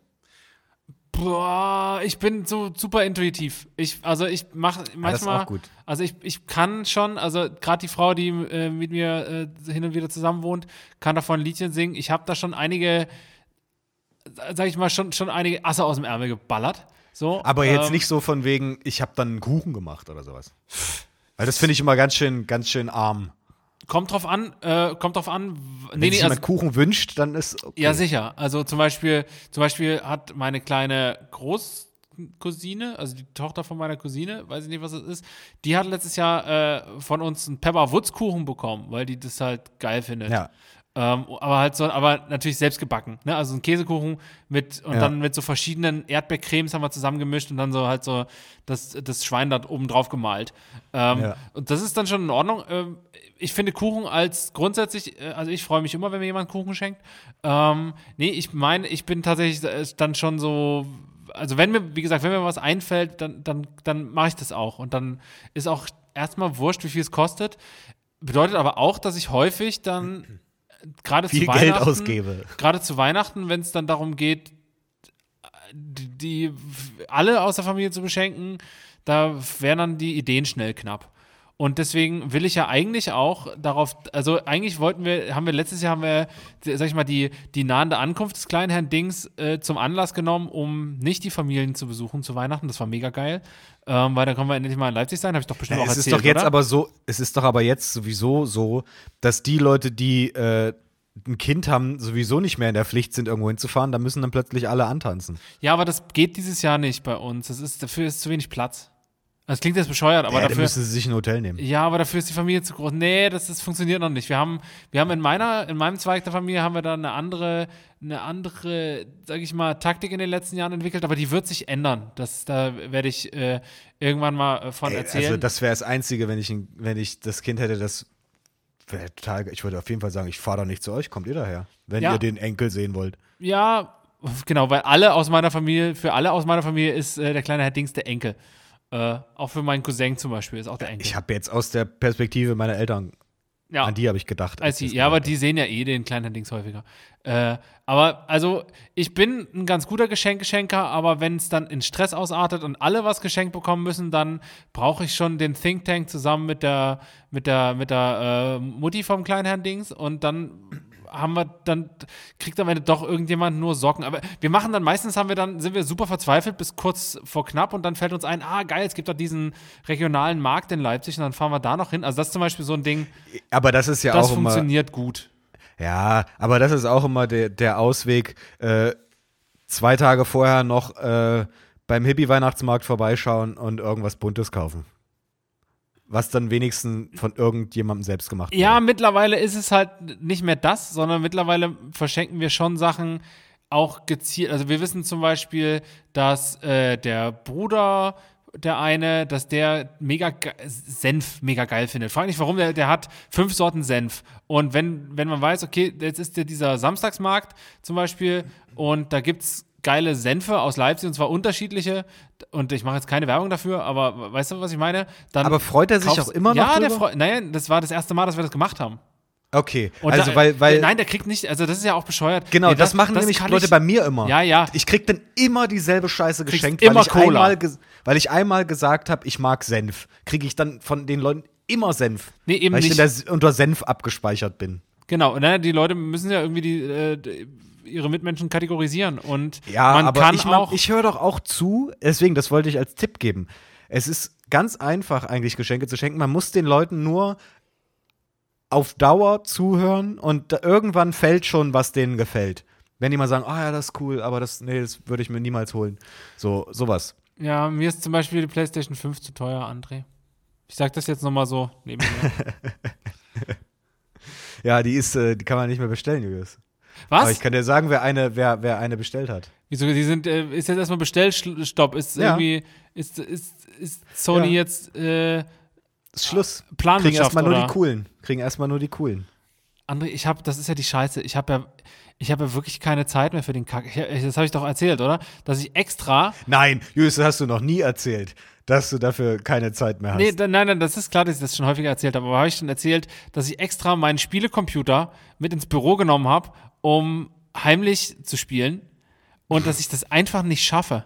boah, ich bin so super intuitiv. Ich, also ich mache manchmal, das ist auch gut. also ich, ich kann schon, also gerade die Frau, die äh, mit mir äh, hin und wieder zusammen wohnt, kann davon ein Liedchen singen. Ich habe da schon einige, sag ich mal, schon, schon einige Asse aus dem Ärmel geballert. So, Aber jetzt ähm, nicht so von wegen, ich habe dann einen Kuchen gemacht oder sowas. Weil das finde ich immer ganz schön, ganz schön arm. Kommt drauf an, äh, kommt drauf an. w- Wenn Nee, sich nee, also, jemand Kuchen wünscht, dann ist okay. ja, sicher. Also zum Beispiel, zum Beispiel hat meine kleine Groß, Cousine, also die Tochter von meiner Cousine, weiß ich nicht, was das ist, die hat letztes Jahr äh, von uns einen Pepper Woods Kuchen bekommen, weil die das halt geil findet. Ja. Ähm, aber halt so, aber natürlich selbst gebacken, ne? Also ein Käsekuchen mit und Ja. dann mit so verschiedenen Erdbeercremes haben wir zusammengemischt und dann so halt so das, das Schwein da oben drauf gemalt. Ähm, Ja. Und das ist dann schon in Ordnung. Ähm, ich finde Kuchen als grundsätzlich, äh, also ich freue mich immer, wenn mir jemand Kuchen schenkt. Ähm, nee, ich meine, ich bin tatsächlich äh, dann schon so, also wenn mir, wie gesagt, wenn mir was einfällt, dann, dann, dann mache ich das auch. Und dann ist auch erstmal wurscht, wie viel es kostet. Bedeutet aber auch, dass ich häufig dann gerade Viel zu Geld Weihnachten, ausgebe. gerade zu Weihnachten, wenn es dann darum geht, die, die alle aus der Familie zu beschenken, da wären dann die Ideen schnell knapp. Und deswegen will ich ja eigentlich auch darauf, also eigentlich wollten wir, haben wir letztes Jahr haben wir, sag ich mal, die, die nahende Ankunft des kleinen Herrn Dings äh, zum Anlass genommen, um nicht die Familien zu besuchen zu Weihnachten. Das war mega geil, ähm, weil da können wir endlich mal in Leipzig sein, habe ich doch bestimmt Ja, auch es erzählt, ist doch jetzt oder? aber so, es ist doch aber jetzt sowieso so, dass die Leute, die äh, ein Kind haben, sowieso nicht mehr in der Pflicht sind, irgendwo hinzufahren, da müssen dann plötzlich alle antanzen. Ja, aber das geht dieses Jahr nicht bei uns. Das ist, dafür ist zu wenig Platz. Das klingt jetzt bescheuert, aber ja, dann dafür. müssen sie sich ein Hotel nehmen. Ja, aber dafür ist die Familie zu groß. Nee, das, das funktioniert noch nicht. Wir haben, wir haben in meiner, in meinem Zweig der Familie haben wir da eine andere, eine andere, sag ich mal, Taktik in den letzten Jahren entwickelt, aber die wird sich ändern. Das, da werde ich äh, irgendwann mal äh, von Ey, erzählen. also das wäre das Einzige, wenn ich, ein- wenn ich das Kind hätte, das wäre total, ich würde auf jeden Fall sagen, ich fahre doch nicht zu euch, kommt ihr daher, wenn Ja. ihr den Enkel sehen wollt. Ja, genau, weil alle aus meiner Familie, für alle aus meiner Familie ist äh, der kleine Herr Dings der Enkel. Äh, auch für meinen Cousin zum Beispiel ist auch der Enkel. Ich habe jetzt aus der Perspektive meiner Eltern, ja. an die habe ich gedacht. Als als die, ich das ja, aber gesagt die sehen ja eh den kleinen Herrn Dings häufiger. Äh, aber also, ich bin ein ganz guter Geschenkgeschenker, aber wenn es dann in Stress ausartet und alle was geschenkt bekommen müssen, dann brauche ich schon den Think Tank zusammen mit der, mit der, mit der äh, Mutti vom kleinen Herrn Dings und dann haben wir, dann kriegt am Ende doch irgendjemand nur Socken. Aber wir machen dann, meistens haben wir dann, sind wir super verzweifelt bis kurz vor knapp und dann fällt uns ein, ah geil, es gibt doch diesen regionalen Markt in Leipzig und dann fahren wir da noch hin. Also das ist zum Beispiel so ein Ding, habe. Aber das ist ja das auch immer. funktioniert gut. Ja, aber das ist auch immer der, der Ausweg, äh, zwei Tage vorher noch äh, beim Hippie-Weihnachtsmarkt vorbeischauen und irgendwas Buntes kaufen. Was dann wenigstens von irgendjemandem selbst gemacht wird. Ja, mittlerweile ist es halt nicht mehr das, sondern mittlerweile verschenken wir schon Sachen auch gezielt. Also wir wissen zum Beispiel, dass äh, der Bruder, der eine, dass der mega ge- Senf mega geil findet. Frag nicht warum, der, der hat fünf Sorten Senf. Und wenn, wenn man weiß, okay, jetzt ist der dieser Samstagsmarkt zum Beispiel und da gibt's geile Senfe aus Leipzig und zwar unterschiedliche und ich mache jetzt keine Werbung dafür, aber weißt du, was ich meine? Dann Aber freut er sich kaufst- auch immer noch Ja, der drüber? freut, naja, das war das erste Mal, dass wir das gemacht haben. Okay, Und also da, weil, weil nein, der kriegt nicht, also das ist ja auch bescheuert. genau, Nee, das, machen nämlich kann Leute ich, bei mir immer. Ja, ja. Ich krieg dann immer dieselbe Scheiße Kriegst geschenkt, immer weil, ich Cola. einmal ges- weil ich einmal gesagt habe, ich mag Senf. Kriege ich dann von den Leuten immer Senf. Nee, eben weil ich nicht. in der, unter Senf abgespeichert bin. Genau, ne, die Leute müssen ja irgendwie die, äh, die, ihre Mitmenschen kategorisieren und Ja, man aber kann ich, auch. ich höre doch auch zu, deswegen, das wollte ich als Tipp geben. Es ist ganz einfach, eigentlich Geschenke zu schenken. Man muss den Leuten nur auf Dauer zuhören und da irgendwann fällt schon, was denen gefällt. Wenn die mal sagen, ah ja, das ist cool, aber das, nee, das würde ich mir niemals holen. So, sowas. ja, mir ist zum Beispiel die PlayStation fünf zu teuer, André. Ich sag das jetzt nochmal so neben mir. Ja, die ist, äh, die kann man nicht mehr bestellen, Julius. Aber Was? ich kann dir sagen, wer eine, wer, wer eine bestellt hat. Wieso, die sind, äh, ist jetzt erstmal Bestellstopp. Ist Ja. irgendwie, ist, ist, ist Sony Ja. jetzt äh, Ist Schluss. Kriegen Planwirtschaft, erstmal nur oder? die coolen. Kriegen erstmal nur die coolen. André, ich habe, das ist ja die Scheiße. Ich habe ja, ich habe ja wirklich keine Zeit mehr für den Kack. Ich, das habe ich doch erzählt, oder? Dass ich extra. Nein, Julius, das hast du noch nie erzählt, dass du dafür keine Zeit mehr hast. Nee, da, nein, nein, das ist klar, dass ich das schon häufiger erzählt habe. Aber habe ich schon erzählt, dass ich extra meinen Spielecomputer mit ins Büro genommen habe, um heimlich zu spielen und dass ich das einfach nicht schaffe.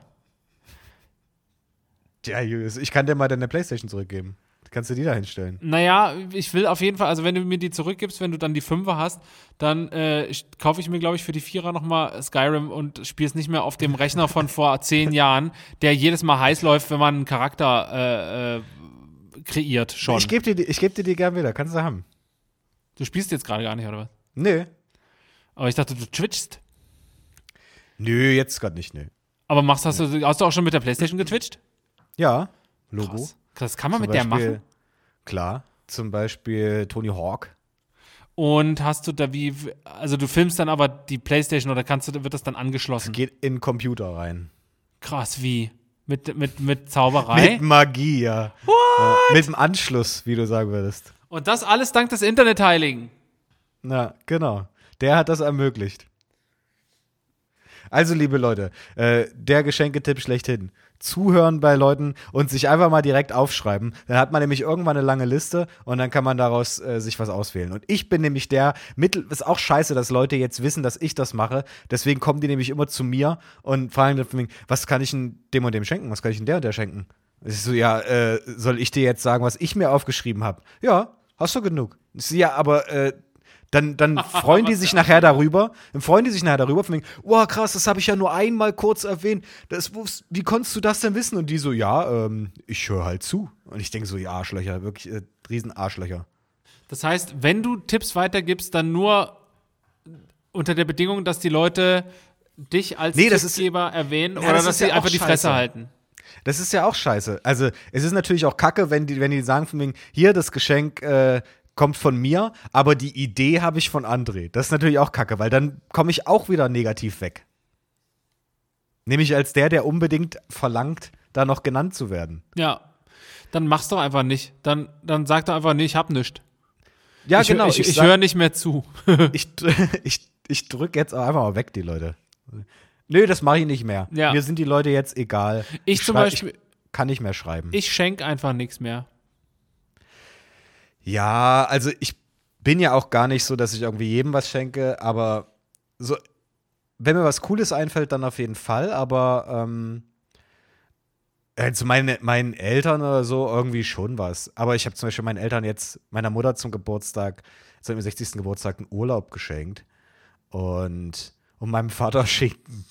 Ja, Julius, ich kann dir mal deine Playstation zurückgeben. Kannst du die da hinstellen? Naja, ich will auf jeden Fall, also wenn du mir die zurückgibst, wenn du dann die Fünfer hast, dann äh, ich- kaufe ich mir, glaube ich, für die Vierer nochmal Skyrim und spiele es nicht mehr auf dem Rechner von vor zehn Jahren, der jedes Mal heiß läuft, wenn man einen Charakter äh, äh, kreiert schon. Ich gebe dir, die- ich geb dir die gern wieder, kannst du haben. Du spielst jetzt gerade gar nicht, oder was? Nö. Aber ich dachte, du twitchst. Nö, jetzt gerade nicht, nö. Aber machst, hast, du, hast du auch schon mit der PlayStation getwitcht? Ja, Logo. Krass. Das kann man Zum mit der Beispiel, machen? Klar, zum Beispiel Tony Hawk. Und hast du da wie, also du filmst dann aber die PlayStation oder kannst du, wird das dann angeschlossen? Geht in den Computer rein. Krass, wie? Mit, mit, mit Zauberei? Mit Magie, ja. What? Ja. Mit dem Anschluss, wie du sagen würdest. Und das alles dank des Internet-Heiligen. Na, genau. Der hat das ermöglicht. Also, liebe Leute, äh, der Geschenketipp schlechthin. Zuhören bei Leuten und sich einfach mal direkt aufschreiben. Dann hat man nämlich irgendwann eine lange Liste und dann kann man daraus äh, sich was auswählen. Und ich bin nämlich der, mittel, ist auch scheiße, dass Leute jetzt wissen, dass ich das mache. Deswegen kommen die nämlich immer zu mir und fragen dann, was kann ich denn dem und dem schenken? Was kann ich denn der und der schenken? Ich so, ja, äh, soll ich dir jetzt sagen, was ich mir aufgeschrieben habe? Ja, hast du genug. Ich so, ja, aber äh, Dann, dann freuen die sich nachher darüber, dann freuen die sich nachher darüber, von wegen, wow, krass, das habe ich ja nur einmal kurz erwähnt. Das, wie konntest du das denn wissen? Und die so, ja, ähm, ich höre halt zu. Und ich denke so, ja, Arschlöcher, wirklich äh, riesen Arschlöcher. Das heißt, wenn du Tipps weitergibst, dann nur unter der Bedingung, dass die Leute dich als nee, Tippgeber ist, erwähnen ja, oder das dass sie ja einfach die scheiße. Fresse halten. Das ist ja auch scheiße. Also, es ist natürlich auch kacke, wenn die, wenn die sagen von wegen, hier, das Geschenk, äh, kommt von mir, aber die Idee habe ich von André. Das ist natürlich auch kacke, weil dann komme ich auch wieder negativ weg. Nämlich als der, der unbedingt verlangt, da noch genannt zu werden. Ja, dann mach's doch einfach nicht. Dann, dann sag doch einfach, nee, ich hab nichts. Ja, ich, genau. Ich, ich, ich ich höre nicht mehr zu. ich ich, ich drücke jetzt auch einfach mal weg, die Leute. Nö, das mache ich nicht mehr. Ja. Mir sind die Leute jetzt egal. Ich, ich zum schrei- Beispiel. Ich kann nicht mehr schreiben. Ich schenke einfach nichts mehr. Ja, also ich bin ja auch gar nicht so, dass ich irgendwie jedem was schenke, aber so, wenn mir was Cooles einfällt, dann auf jeden Fall, aber ähm, also meine, meinen Eltern oder so irgendwie schon was. Aber ich habe zum Beispiel meinen Eltern jetzt, meiner Mutter zum Geburtstag, zu ihrem sechzigsten Geburtstag einen Urlaub geschenkt und, und meinem Vater Schinken.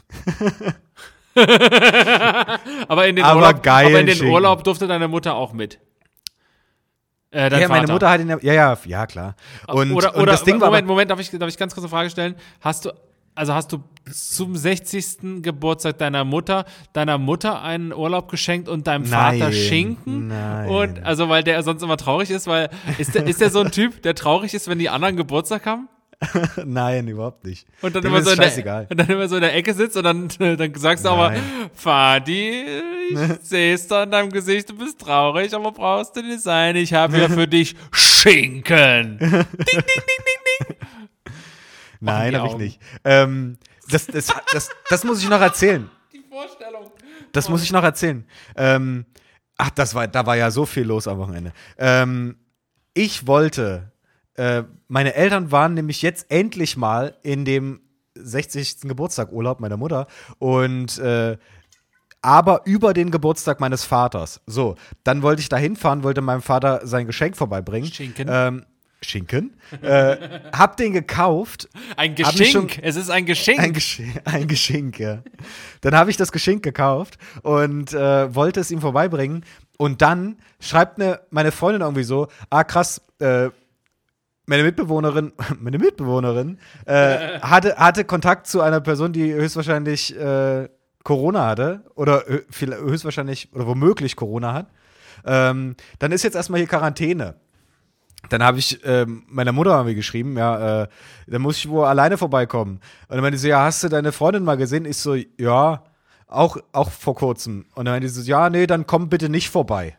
aber in den, aber Urlaub, geil aber in den Schinken. Urlaub durfte deine Mutter auch mit. Äh, dein ja, meine Vater. Mutter hat ihn ja, ja, ja, ja klar. Und, oder und oder das Ding Moment, war aber, Moment, darf ich, darf ich ganz kurz eine Frage stellen? Hast du, also hast du zum sechzigsten Geburtstag deiner Mutter, deiner Mutter einen Urlaub geschenkt und deinem Nein, Vater Schinken? nein. Und, also, weil der sonst immer traurig ist, weil, ist der, ist der so ein Typ, der traurig ist, wenn die anderen Geburtstag haben? Nein, überhaupt nicht. Und dann, Dem immer ist so in der, scheißegal. und dann immer so in der Ecke sitzt und dann, dann sagst du aber, Nein. Vati, ich seh's doch in deinem Gesicht, du bist traurig, aber brauchst du nicht sein, ich habe ja für dich Schinken. Ding, ding, ding, ding, ding. Nein, die habe ich Augen. nicht. Ähm, das, das, das, das muss ich noch erzählen. Die Vorstellung. Das muss ich noch erzählen. Ähm, ach, das war, da war ja so viel los am Wochenende. Ähm, ich wollte, äh, meine Eltern waren nämlich jetzt endlich mal in dem sechzigsten Geburtstag Urlaub meiner Mutter und äh, aber über den Geburtstag meines Vaters. So, dann wollte ich da hinfahren, wollte meinem Vater sein Geschenk vorbeibringen. Schinken. Ähm, Schinken. äh, hab den gekauft. Ein Hab mich schon- Geschenk. Es ist ein Geschenk. Ein, Gesch ein Geschenk, ja. Dann habe ich das Geschenk gekauft und äh, wollte es ihm vorbeibringen. Und dann schreibt ne, meine Freundin irgendwie so: Ah, krass, äh, meine Mitbewohnerin, meine Mitbewohnerin äh, hatte, hatte Kontakt zu einer Person, die höchstwahrscheinlich äh, Corona hatte oder hö viel- höchstwahrscheinlich oder womöglich Corona hat. Ähm, dann ist jetzt erstmal hier Quarantäne. Dann habe ich ähm, meiner Mutter irgendwie geschrieben, ja, äh, dann muss ich wohl alleine vorbeikommen. Und dann meinte sie, ja, hast du deine Freundin mal gesehen? Ich so, ja, auch, auch vor kurzem. Und dann meinte sie so, ja, nee, dann komm bitte nicht vorbei.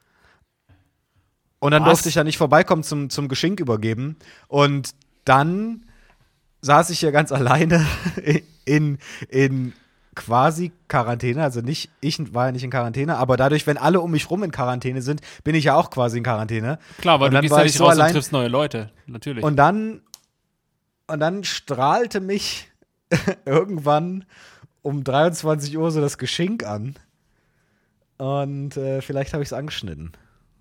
Und dann Was? durfte ich ja nicht vorbeikommen zum, zum Geschenk übergeben. Und dann saß ich hier ganz alleine in, in quasi Quarantäne, also nicht, ich war ja nicht in Quarantäne, aber dadurch, wenn alle um mich rum in Quarantäne sind, bin ich ja auch quasi in Quarantäne. Klar, weil Und du dann gehst war ja ich nicht so raus allein- und triffst neue Leute. Natürlich. Und dann, und dann strahlte mich irgendwann um dreiundzwanzig Uhr so das Geschenk an. Und äh, vielleicht habe ich es angeschnitten.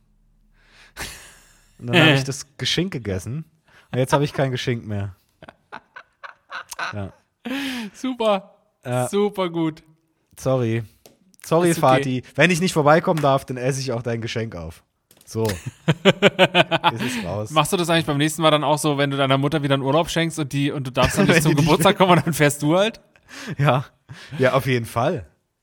Und dann habe ich das Geschenk gegessen. Und jetzt habe ich kein Geschenk mehr. Ja. Super. Ja. Super gut. Sorry. Sorry, Ist okay. Vati. Wenn ich nicht vorbeikommen darf, dann esse ich auch dein Geschenk auf. So. Ist es raus. Machst du das eigentlich beim nächsten Mal dann auch so, wenn du deiner Mutter wieder einen Urlaub schenkst und die und du darfst dann nicht Wenn zum die nicht Geburtstag kommen und dann fährst du halt? Ja. Ja, auf jeden Fall.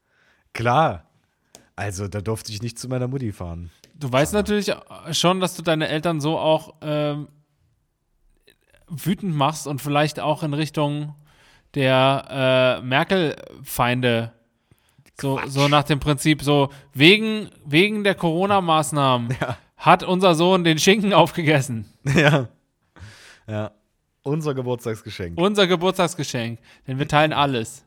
Klar. Also, da durfte ich nicht zu meiner Mutti fahren. Du weißt natürlich schon, dass du deine Eltern so auch ähm, wütend machst und vielleicht auch in Richtung der äh, Merkel-Feinde. So, so nach dem Prinzip, so wegen, wegen der Corona-Maßnahmen Ja. hat unser Sohn den Schinken aufgegessen. Ja. Ja. Unser Geburtstagsgeschenk. Unser Geburtstagsgeschenk, denn wir teilen alles.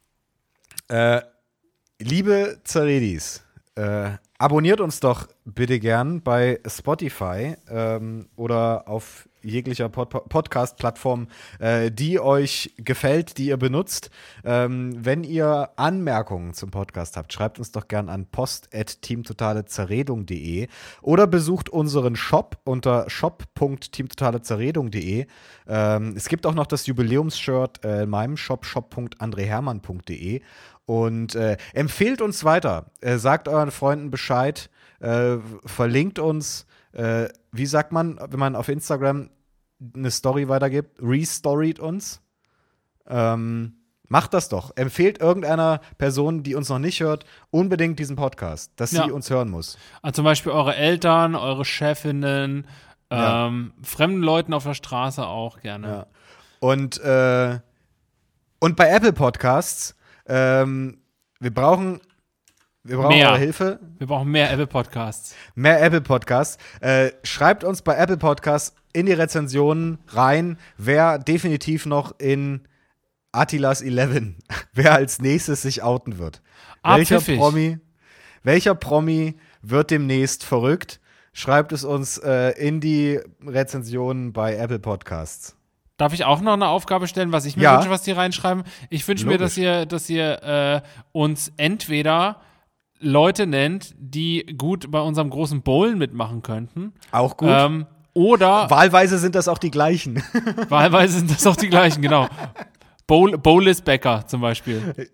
Äh, liebe Zaredis, äh, abonniert uns doch bitte gern bei Spotify ähm, oder auf jeglicher Pod- Podcast-Plattform, äh, die euch gefällt, die ihr benutzt. Ähm, wenn ihr Anmerkungen zum Podcast habt, schreibt uns doch gern an post at teamtotalezeredung punkt de oder besucht unseren Shop unter shop punkt teamtotalezeredung punkt de. Ähm, es gibt auch noch das Jubiläumsshirt äh, in meinem Shop, shop punkt andrehermann punkt de. Und äh, empfehlt uns weiter. Äh, sagt euren Freunden Bescheid. Äh, verlinkt uns. Äh, wie sagt man, wenn man auf Instagram eine Story weitergibt? Restoried uns. Ähm, macht das doch. Empfehlt irgendeiner Person, die uns noch nicht hört, unbedingt diesen Podcast, dass Ja. sie uns hören muss. Also zum Beispiel eure Eltern, eure Chefinnen, Ja. ähm, fremden Leuten auf der Straße auch gerne. Ja. Und, äh, und bei Apple Podcasts, ähm, wir brauchen, wir brauchen Mehr. eure Hilfe. Wir brauchen mehr Apple-Podcasts. Mehr Apple Podcasts. Äh, schreibt uns bei Apple Podcasts in die Rezensionen rein, wer definitiv noch in Attilas elf, wer als nächstes sich outen wird. Ah, welcher pfiffig. Promi, welcher Promi wird demnächst verrückt? Schreibt es uns äh, in die Rezensionen bei Apple Podcasts. Darf ich auch noch eine Aufgabe stellen, was ich mir Ja. wünsche, was die reinschreiben? Ich wünsche mir, dass Logisch. ihr, dass ihr äh, uns entweder Leute nennt, die gut bei unserem großen Bowlen mitmachen könnten. Auch gut. Ähm, oder Wahlweise sind das auch die gleichen. wahlweise sind das auch die gleichen, genau. Bowl, Bowlis Becker zum Beispiel.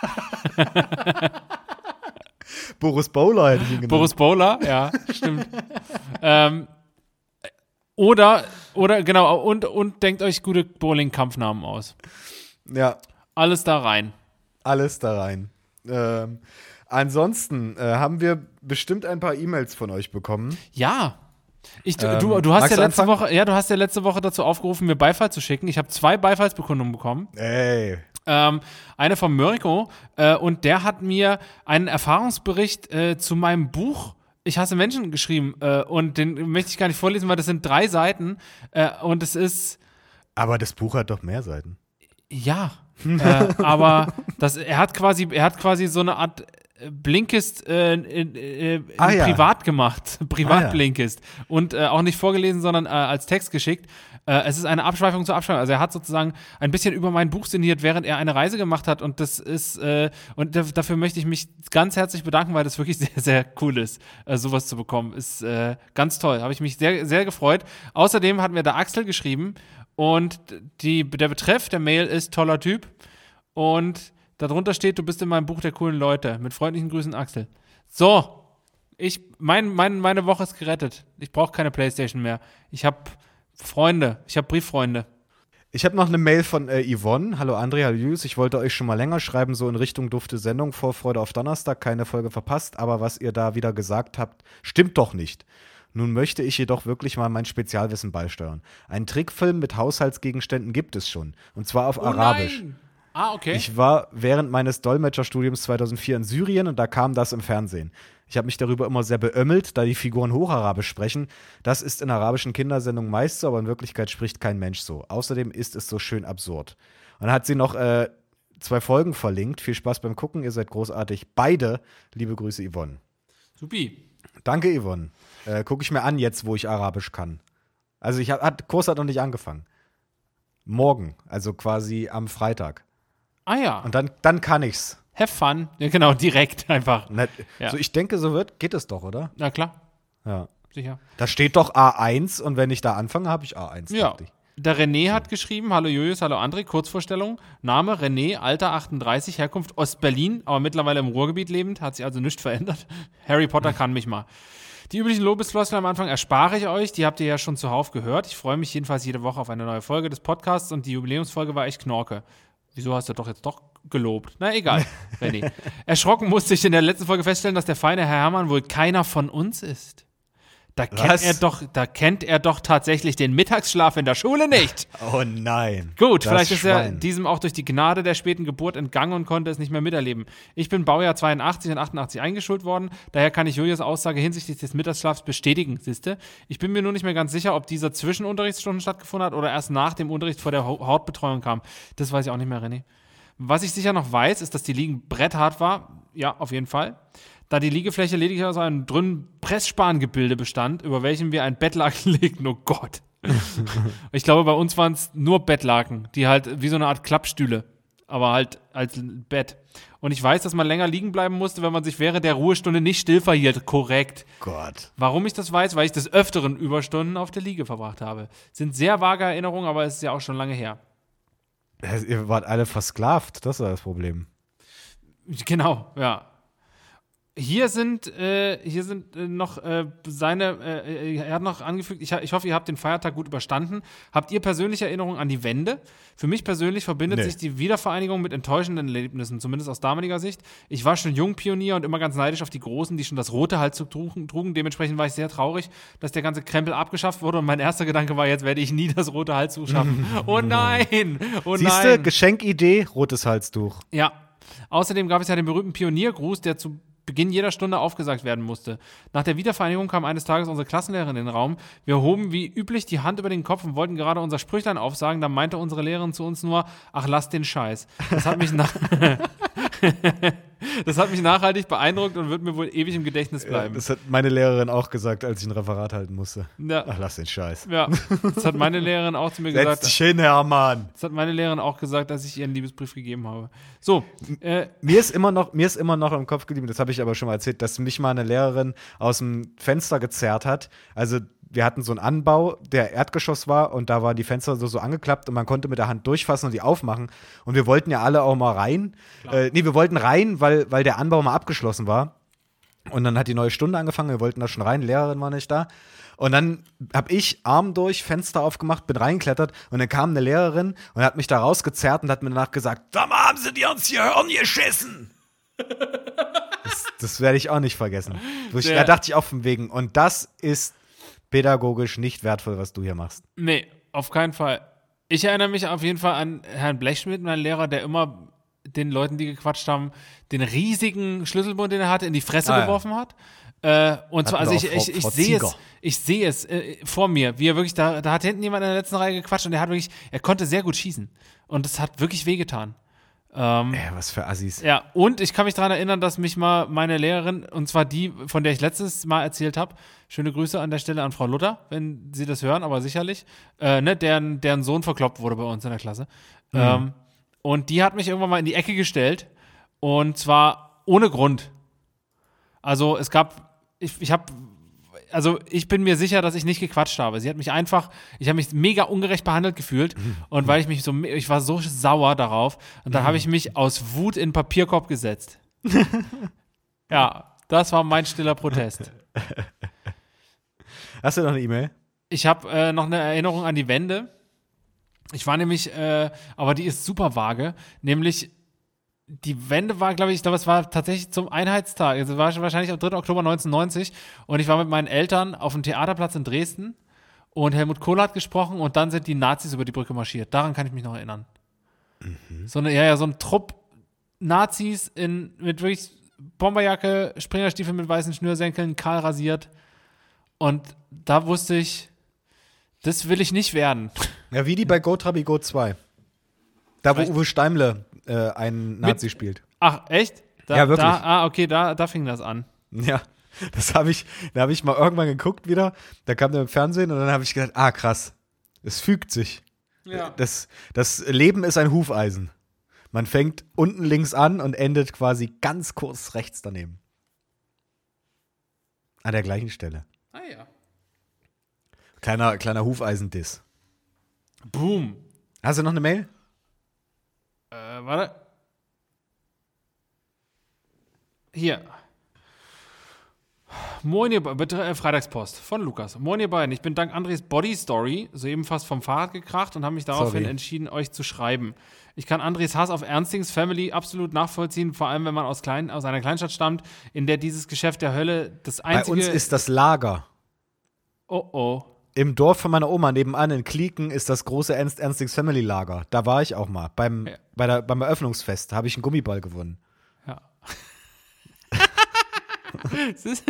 Boris Bowler hätte ich ihn genannt. Boris Bowler, ja, stimmt. ähm, oder, oder, genau, und, und denkt euch gute Bowling-Kampfnamen aus. Ja, Alles da rein. alles da rein. Ähm, ansonsten äh, haben wir bestimmt ein paar E-Mails von euch bekommen. Ja. Ich, Ähm, du, du hast magst ja du letzte anfangen? Woche, ja, du hast ja letzte Woche dazu aufgerufen, mir Beifall zu schicken. Ich habe zwei Beifallsbekundungen bekommen. Ey. Ähm, eine von Mirko äh, und der hat mir einen Erfahrungsbericht äh, zu meinem Buch Ich hasse Menschen geschrieben äh, und den möchte ich gar nicht vorlesen, weil das sind drei Seiten äh, und es ist Aber das Buch hat doch mehr Seiten. ja, äh, aber das, er hat quasi, er hat quasi so eine Art äh, Blinkist äh, in, äh, in Ah, ja. privat gemacht, privat Ah, ja. Blinkist und äh, auch nicht vorgelesen, sondern äh, als Text geschickt. Äh, es ist eine Abschweifung zur Abschweifung. Also er hat sozusagen ein bisschen über mein Buch sinniert, während er eine Reise gemacht hat und das ist äh, und da, dafür möchte ich mich ganz herzlich bedanken, weil das wirklich sehr, sehr cool ist, äh, sowas zu bekommen. Ist äh, ganz toll. Habe ich mich sehr, sehr gefreut. Außerdem hat mir der Axel geschrieben und die, der Betreff der Mail ist toller Typ und darunter steht, du bist in meinem Buch der coolen Leute. Mit freundlichen Grüßen, Axel. So, ich, mein, mein, meine Woche ist gerettet. Ich brauche keine Playstation mehr. Ich habe Freunde. Ich habe Brieffreunde. Ich habe noch eine Mail von äh, Yvonne. Hallo André, hallo Julius. Ich wollte euch schon mal länger schreiben, so in Richtung dufte Sendung. Vorfreude auf Donnerstag, keine Folge verpasst. Aber was ihr da wieder gesagt habt, stimmt doch nicht. Nun möchte ich jedoch wirklich mal mein Spezialwissen beisteuern. Einen Trickfilm mit Haushaltsgegenständen gibt es schon. Und zwar auf Arabisch. Nein. Ah, okay. Ich war während meines Dolmetscherstudiums zweitausendvier in Syrien und da kam das im Fernsehen. Ich habe mich darüber immer sehr beömmelt, da die Figuren Hocharabisch sprechen. Das ist in arabischen Kindersendungen meist so, aber in Wirklichkeit spricht kein Mensch so. Außerdem ist es so schön absurd. Und dann hat sie noch äh, zwei Folgen verlinkt. Viel Spaß beim Gucken, ihr seid großartig. Beide, liebe Grüße, Yvonne. Supi. Danke, Yvonne. Äh, Gucke ich mir an jetzt, wo ich Arabisch kann. Also ich hat, Kurs hat noch nicht angefangen. Morgen, also quasi am Freitag. Ah ja. Und dann, dann kann ich's. Have fun. Ja, genau, direkt einfach. Na, Ja. So, ich denke, so wird, geht es doch, oder? Na klar, Ja. sicher. Da steht doch A eins und wenn ich da anfange, habe ich A eins. Ja. dachte ich. Der René hat geschrieben, hallo Julius, hallo André, Kurzvorstellung, Name René, Alter achtunddreißig, Herkunft Ostberlin, aber mittlerweile im Ruhrgebiet lebend, hat sich also nichts verändert. Harry Potter kann mich mal. Die üblichen Lobesfloskeln am Anfang erspare ich euch, die habt ihr ja schon zuhauf gehört. Ich freue mich jedenfalls jede Woche auf eine neue Folge des Podcasts und die Jubiläumsfolge war echt Knorke. Wieso hast du doch jetzt doch gelobt? Na egal, Renny. Erschrocken musste ich in der letzten Folge feststellen, dass der feine Herr Hermann wohl keiner von uns ist. Da kennt, Was? er doch, da kennt er doch tatsächlich den Mittagsschlaf in der Schule nicht. Oh nein. Gut, das vielleicht ist er Schwein. diesem auch durch die Gnade der späten Geburt entgangen und konnte es nicht mehr miterleben. Ich bin Baujahr zweiundachtzig und achtundachtzig eingeschult worden, daher kann ich Julias Aussage hinsichtlich des Mittagsschlafs bestätigen, siehste. Ich bin mir nur nicht mehr ganz sicher, ob dieser zwischen Unterrichtsstunden stattgefunden hat oder erst nach dem Unterricht vor der Hau- Hautbetreuung kam. Das weiß ich auch nicht mehr, René. Was ich sicher noch weiß, ist, dass die Liege bretthart war. Ja, auf jeden Fall. Da die Liegefläche lediglich aus einem dünnen Pressspangebilde bestand, über welchem wir ein Bettlaken legten. Oh Gott. Ich glaube, bei uns waren es nur Bettlaken, die halt wie so eine Art Klappstühle, aber halt als Bett. Und ich weiß, dass man länger liegen bleiben musste, wenn man sich während der Ruhestunde nicht still verhielt. Korrekt. Gott. Warum ich das weiß? Weil ich des Öfteren Überstunden auf der Liege verbracht habe. Sind sehr vage Erinnerungen, aber es ist ja auch schon lange her. Ja, ihr wart alle versklavt, das war das Problem. Genau, ja. Hier sind, äh, hier sind äh, noch äh, seine, äh, er hat noch angefügt, ich, ich hoffe, ihr habt den Feiertag gut überstanden. Habt ihr persönliche Erinnerungen an die Wende? Für mich persönlich verbindet Nee. sich die Wiedervereinigung mit enttäuschenden Erlebnissen, zumindest aus damaliger Sicht. Ich war schon Jungpionier und immer ganz neidisch auf die Großen, die schon das rote Halstuch trugen. trugen. Dementsprechend war ich sehr traurig, dass der ganze Krempel abgeschafft wurde und mein erster Gedanke war, jetzt werde ich nie das rote Halstuch schaffen. Oh nein, oh Siehste, nein. Geschenkidee, rotes Halstuch. Ja, außerdem gab es ja den berühmten Pioniergruß, der zu Beginn jeder Stunde aufgesagt werden musste. Nach der Wiedervereinigung kam eines Tages unsere Klassenlehrerin in den Raum. Wir hoben wie üblich die Hand über den Kopf und wollten gerade unser Sprüchlein aufsagen. Da meinte unsere Lehrerin zu uns nur, ach, lass den Scheiß. Das hat mich, nach das hat mich nachhaltig beeindruckt und wird mir wohl ewig im Gedächtnis Ja, bleiben. das hat meine Lehrerin auch gesagt, als ich ein Referat halten musste. Ja, Ach, lass den Scheiß. ja, das hat meine Lehrerin auch zu mir Setz gesagt. dich hin, Hermann. Das hat meine Lehrerin auch gesagt, als ich ihr einen Liebesbrief gegeben habe. So, äh, Mir ist immer noch, mir ist immer noch im Kopf geblieben, das habe ich aber schon mal erzählt, dass mich mal eine Lehrerin aus dem Fenster gezerrt hat. Also wir hatten so einen Anbau, der Erdgeschoss war und da waren die Fenster so, so angeklappt und man konnte mit der Hand durchfassen und die aufmachen. Und wir wollten ja alle auch mal rein. Äh, nee, wir wollten rein, weil, weil der Anbau mal abgeschlossen war. Und dann hat die neue Stunde angefangen, wir wollten da schon rein, die Lehrerin war nicht da. Und dann habe ich Arm durch, Fenster aufgemacht, bin reingeklettert und dann kam eine Lehrerin und hat mich da rausgezerrt und hat mir danach gesagt, sag mal, haben sie dir uns hier Hirn geschissen? das das werde ich auch nicht vergessen. Ich, Der- da dachte ich auch von wegen. Und das ist pädagogisch nicht wertvoll, was du hier machst. nee, auf keinen Fall. Ich erinnere mich auf jeden Fall an Herrn Blechschmidt, meinen Lehrer, der immer den Leuten, die gequatscht haben, den riesigen Schlüsselbund, den er hatte, in die Fresse Ah, ja. geworfen hat. Äh, und zwar, also wir ich, auch Frau- ich, ich Frau sehe es, Zieger. ich sehe es äh, vor mir, wie er wirklich, da, da hat hinten jemand in der letzten Reihe gequatscht und er hat wirklich, er konnte sehr gut schießen. Und es hat wirklich wehgetan. Ähm, Ey, was für Assis. Ja, und ich kann mich daran erinnern, dass mich mal meine Lehrerin, und zwar die, von der ich letztes Mal erzählt habe, schöne Grüße an der Stelle an Frau Luther, wenn Sie das hören, aber sicherlich, äh, ne, deren, deren Sohn verkloppt wurde bei uns in der Klasse. Mhm. Ähm, und die hat mich irgendwann mal in die Ecke gestellt und zwar ohne Grund. Also es gab, ich, ich habe, also ich bin mir sicher, dass ich nicht gequatscht habe. Sie hat mich einfach, ich habe mich mega ungerecht behandelt gefühlt und weil ich mich so, ich war so sauer darauf und dann habe ich mich aus Wut in den Papierkorb gesetzt. Ja, das war mein stiller Protest. Hast du noch eine E-Mail? Ich habe äh, noch eine Erinnerung an die Wende. Ich war nämlich, äh, aber die ist super vage, nämlich die Wende war, glaube ich, ich glaube, es war tatsächlich zum Einheitstag. Es war wahrscheinlich am dritten Oktober neunzehnhundertneunzig und ich war mit meinen Eltern auf dem Theaterplatz in Dresden und Helmut Kohl hat gesprochen und dann sind die Nazis über die Brücke marschiert. Daran kann ich mich noch erinnern. Mhm. So eine, ja, ja, so ein Trupp Nazis in, mit wirklich Bomberjacke, Springerstiefel mit weißen Schnürsenkeln, kahl rasiert. Und da wusste ich, das will ich nicht werden. Ja, wie die bei Go Trabi Go zwei. Da, wo Vielleicht- Uwe Steimle äh, einen Nazi spielt. Ach, echt? Da, Ja, wirklich. Da, ah, okay, da, da fing das an. Ja, das habe ich, da habe ich mal irgendwann geguckt wieder. Da kam der im Fernsehen und dann habe ich gedacht, ah, krass. Es fügt sich. Ja. Das, das Leben ist ein Hufeisen. Man fängt unten links an und endet quasi ganz kurz rechts daneben. An der gleichen Stelle. Ah ja. Kleiner, kleiner Hufeisendiss. Boom. Hast du noch eine Mail? Äh, warte. Hier. Moin ihr beiden, äh, Freitagspost von Lukas. Moin ihr beiden, ich bin dank Andres Body Story soeben fast vom Fahrrad gekracht und habe mich daraufhin Sorry. entschieden, euch zu schreiben. Ich kann Andres Hass auf Ernstings Family absolut nachvollziehen, vor allem wenn man aus, klein, aus einer Kleinstadt stammt, in der dieses Geschäft der Hölle das Bei einzige... uns ist das Lager. Oh oh. Im Dorf von meiner Oma nebenan in Klieken ist das große Ernst Ernstings Family Lager. Da war ich auch mal. Beim, Ja. bei der, beim Eröffnungsfest habe ich einen Gummiball gewonnen. Ja. Es ist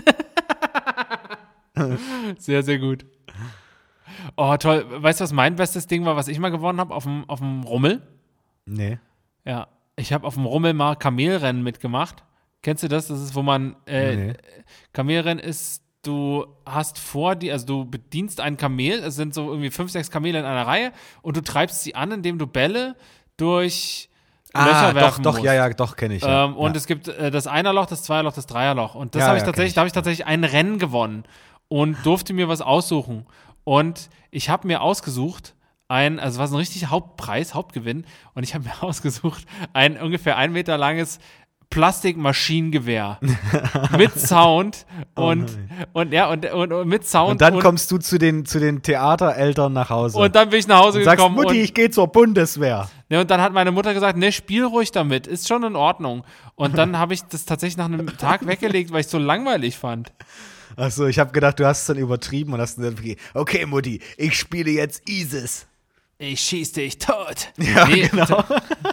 sehr, sehr gut. Oh, toll. Weißt du, was mein bestes Ding war, was ich mal gewonnen habe auf dem, auf dem Rummel? Nee. Ja, ich habe auf dem Rummel mal Kamelrennen mitgemacht. Kennst du das? Das ist, wo man äh, Nee. Kamelrennen ist, du hast vor die, also du bedienst ein Kamel, es sind so irgendwie fünf, sechs Kamele in einer Reihe und du treibst sie an, indem du Bälle durch Löcher Ah, doch, werfen doch, musst. ja, ja, doch, kenne ich. Ja. Ähm, und ja. es gibt äh, das Einerloch, das Zweierloch, das Dreierloch. Und das Ja, habe ich ja, tatsächlich, kenn ich. da habe ich tatsächlich ein Rennen gewonnen und durfte mir was aussuchen. Und ich habe mir ausgesucht, ein, also es war so ein richtig Hauptpreis, Hauptgewinn, und ich habe mir ausgesucht, ein ungefähr ein Meter langes Plastikmaschinengewehr mit Sound und, und ja, und, und, und mit Sound. Und dann kommst du zu den, zu den Theatereltern nach Hause. und dann bin ich nach Hause und sagst, gekommen. Mutti, und, ich gehe zur Bundeswehr. Ne, und dann hat meine Mutter gesagt, ne, spiel ruhig damit, ist schon in Ordnung. Und dann habe ich das tatsächlich nach einem Tag weggelegt, weil ich es so langweilig fand. Achso, ich habe gedacht, du hast es dann übertrieben und hast dann gesagt, okay, Mutti, ich spiele jetzt ISIS. Ich schieß dich tot. Ja, nee, genau. ta-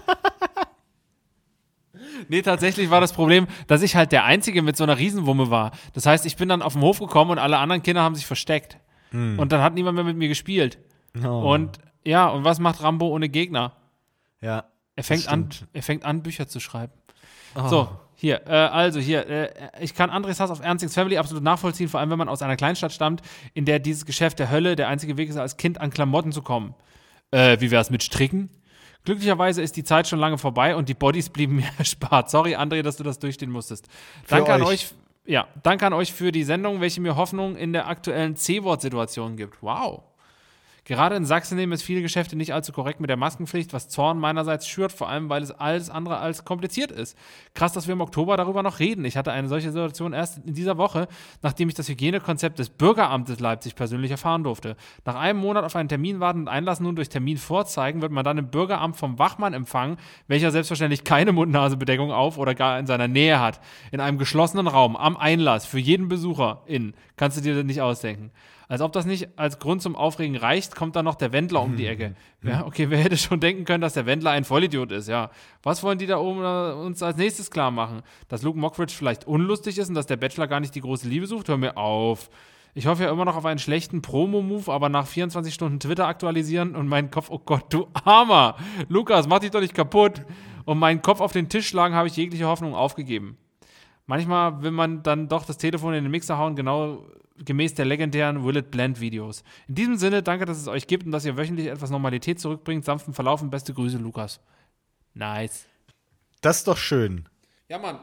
nee, tatsächlich war das Problem, dass ich halt der Einzige mit so einer Riesenwumme war. Das heißt, ich bin dann auf den Hof gekommen und alle anderen Kinder haben sich versteckt. Und dann hat niemand mehr mit mir gespielt. Oh. Und ja, und was macht Rambo ohne Gegner? Ja. Er fängt, das an, stimmt. er fängt an, Bücher zu schreiben. Oh. So, hier, äh, also hier, äh, ich kann Andres Hass auf Ernstings Family absolut nachvollziehen, vor allem wenn man aus einer Kleinstadt stammt, in der dieses Geschäft der Hölle der einzige Weg ist, als Kind an Klamotten zu kommen. Äh, wie wär's mit Stricken? Glücklicherweise ist die Zeit schon lange vorbei und die Bodies blieben mir erspart. Sorry, André, dass du das durchstehen musstest. Danke an euch. euch. Ja, danke an euch für die Sendung, welche mir Hoffnung in der aktuellen C-Wort-Situation gibt. Wow. Gerade in Sachsen nehmen es viele Geschäfte nicht allzu korrekt mit der Maskenpflicht, was Zorn meinerseits schürt, vor allem, weil es alles andere als kompliziert ist. Krass, dass wir im Oktober darüber noch reden. Ich hatte eine solche Situation erst in dieser Woche, nachdem ich das Hygienekonzept des Bürgeramtes Leipzig persönlich erfahren durfte. Nach einem Monat auf einen Termin warten und Einlassen nun durch Termin vorzeigen, wird man dann im Bürgeramt vom Wachmann empfangen, welcher selbstverständlich keine Mund-Nase-Bedeckung auf oder gar in seiner Nähe hat. In einem geschlossenen Raum, am Einlass, für jeden Besucher in. Kannst du dir das nicht ausdenken. Als ob das nicht als Grund zum Aufregen reicht, kommt dann noch der Wendler um die Ecke. Ja, okay, wer hätte schon denken können, dass der Wendler ein Vollidiot ist, ja. Was wollen die da oben äh, uns als nächstes klar machen? Dass Luke Mockridge vielleicht unlustig ist und dass der Bachelor gar nicht die große Liebe sucht? Hör mir auf. Ich hoffe ja immer noch auf einen schlechten Promo-Move, aber nach vierundzwanzig Stunden Twitter aktualisieren und meinen Kopf, oh Gott, du Armer. Lukas, mach dich doch nicht kaputt. Und meinen Kopf auf den Tisch schlagen, habe ich jegliche Hoffnung aufgegeben. Manchmal will man dann doch das Telefon in den Mixer hauen, genau gemäß der legendären Will It Blend Videos. In diesem Sinne, danke, dass es euch gibt und dass ihr wöchentlich etwas Normalität zurückbringt. Sanften Verlauf und beste Grüße, Lukas. Nice. Das ist doch schön. Ja, Mann.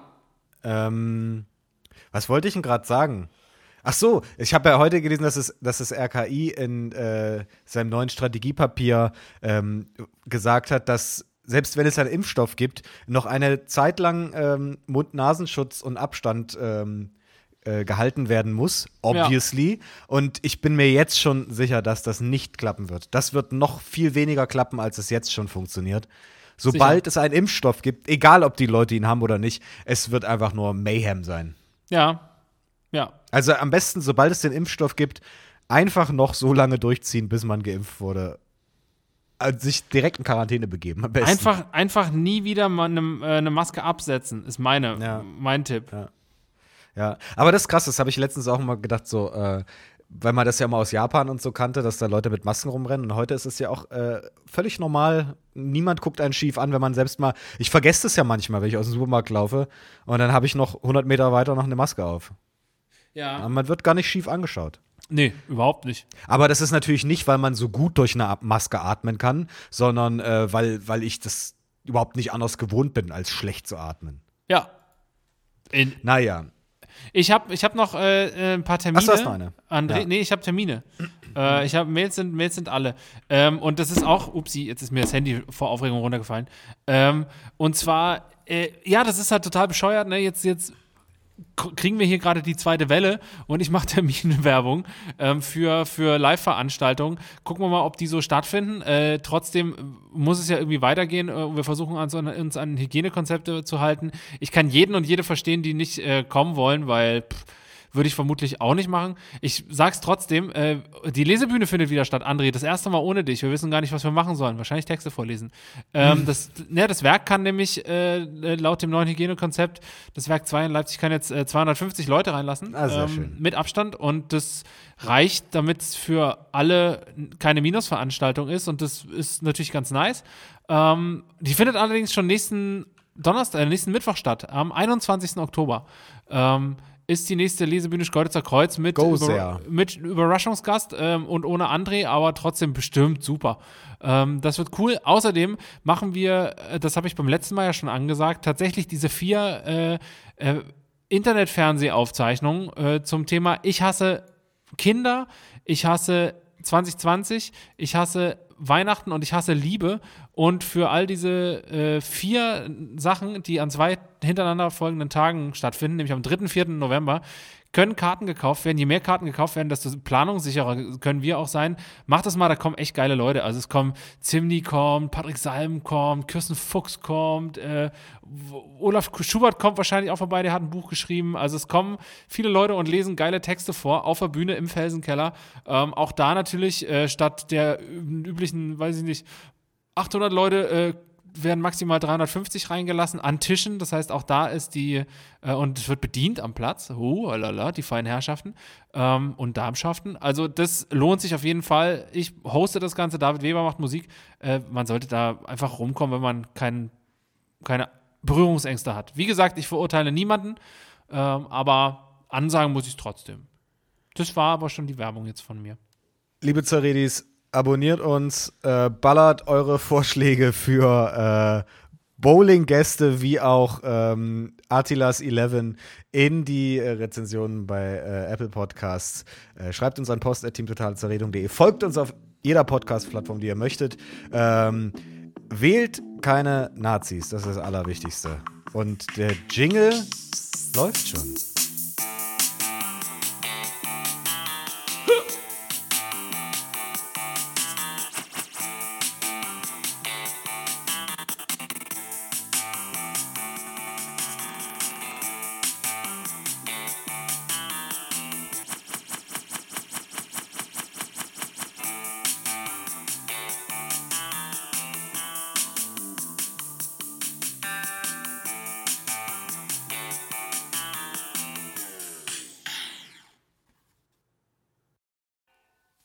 Ähm, was wollte ich denn gerade sagen? Ach so, ich habe ja heute gelesen, dass es, dass das R K I in äh, seinem neuen Strategiepapier ähm, gesagt hat, dass selbst wenn es einen Impfstoff gibt, noch eine Zeit lang ähm, Mund-Nasenschutz und Abstand ähm, äh, gehalten werden muss, obviously. Ja. Und ich bin mir jetzt schon sicher, dass das nicht klappen wird. Das wird noch viel weniger klappen, als es jetzt schon funktioniert. Sobald sicher. es einen Impfstoff gibt, egal ob die Leute ihn haben oder nicht, es wird einfach nur Mayhem sein. Ja, ja. Also am besten, sobald es den Impfstoff gibt, einfach noch so lange durchziehen, bis man geimpft wurde. Also sich direkt in Quarantäne begeben, am besten. Einfach, einfach nie wieder mal eine, äh, eine Maske absetzen, ist meine, ja. mein Tipp. Ja. ja, aber das ist krass, das habe ich letztens auch mal gedacht, so, äh, weil man das ja mal aus Japan und so kannte, dass da Leute mit Masken rumrennen. Und heute ist es ja auch äh, völlig normal. Niemand guckt einen schief an, wenn man selbst mal. Ich vergesse das ja manchmal, wenn ich aus dem Supermarkt laufe. Und dann habe ich noch hundert Meter weiter noch eine Maske auf. Ja. Aber man wird gar nicht schief angeschaut. Nee, überhaupt nicht. Aber das ist natürlich nicht, weil man so gut durch eine Maske atmen kann, sondern äh, weil, weil ich das überhaupt nicht anders gewohnt bin, als schlecht zu atmen. Ja. In Naja. Ich habe ich hab noch äh, ein paar Termine. Ach, du hast noch eine? André, Ja. Nee, ich habe Termine. äh, ich habe Mails sind Mails sind alle. Ähm, und das ist auch, upsie, jetzt ist mir das Handy vor Aufregung runtergefallen. Ähm, und zwar, äh, ja, das ist halt total bescheuert, ne? Jetzt, jetzt kriegen wir hier gerade die zweite Welle und ich mache Terminwerbung ähm, für, für Live-Veranstaltungen. Gucken wir mal, ob die so stattfinden. Äh, trotzdem muss es ja irgendwie weitergehen. Äh, wir versuchen uns an, uns an Hygienekonzepte zu halten. Ich kann jeden und jede verstehen, die nicht äh, kommen wollen, weil pff, würde ich vermutlich auch nicht machen. Ich sag's trotzdem, äh, die Lesebühne findet wieder statt, André. Das erste Mal ohne dich. Wir wissen gar nicht, was wir machen sollen. Wahrscheinlich Texte vorlesen. Ähm, hm. das, ne, das Werk kann nämlich äh, laut dem neuen Hygienekonzept, das Werk zwei in Leipzig kann jetzt äh, zweihundertfünfzig Leute reinlassen. Ah, sehr ähm, schön. Mit Abstand. Und das reicht, damit es für alle keine Minusveranstaltung ist. Und das ist natürlich ganz nice. Ähm, die findet allerdings schon nächsten Donnerstag, äh, nächsten Mittwoch statt. Am einundzwanzigsten Oktober. Ähm, ist die nächste Lesebühne Schkeuditzer Kreuz mit, Über, mit Überraschungsgast ähm, und ohne André, aber trotzdem bestimmt super. Ähm, das wird cool. Außerdem machen wir, das habe ich beim letzten Mal ja schon angesagt, tatsächlich diese vier äh, äh, Internetfernsehaufzeichnungen äh, zum Thema Ich hasse Kinder, ich hasse zwanzig zwanzig, ich hasse Weihnachten und ich hasse Liebe. Und für all diese äh, vier Sachen, die an zwei hintereinander folgenden Tagen stattfinden, nämlich am dritten, vierten November, können Karten gekauft werden. Je mehr Karten gekauft werden, desto planungssicherer können wir auch sein. Macht das mal, da kommen echt geile Leute. Also es kommen Zimni kommt, Patrick Salm kommt, Kirsten Fuchs kommt, äh, Olaf Schubert kommt wahrscheinlich auch vorbei, der hat ein Buch geschrieben. Also es kommen viele Leute und lesen geile Texte vor, auf der Bühne im Felsenkeller. Ähm, auch da natürlich äh, statt der üblichen, weiß ich nicht, achthundert Leute äh, werden maximal dreihundertfünfzig reingelassen an Tischen. Das heißt, auch da ist die, äh, und es wird bedient am Platz. Oh, lala, die feinen Herrschaften ähm, und Darmschaften. Also das lohnt sich auf jeden Fall. Ich hoste das Ganze, David Weber macht Musik. Äh, man sollte da einfach rumkommen, wenn man kein, keine Berührungsängste hat. Wie gesagt, ich verurteile niemanden, ähm, aber ansagen muss ich es trotzdem. Das war aber schon die Werbung jetzt von mir. Liebe Zaredis, abonniert uns, äh, ballert eure Vorschläge für äh, Bowling-Gäste wie auch ähm, Attilas elf in die äh, Rezensionen bei äh, Apple Podcasts. Äh, schreibt uns an post at teamtotalzerredung punkt de. Folgt uns auf jeder Podcast-Plattform, die ihr möchtet. Ähm, wählt keine Nazis, das ist das Allerwichtigste. Und der Jingle läuft schon.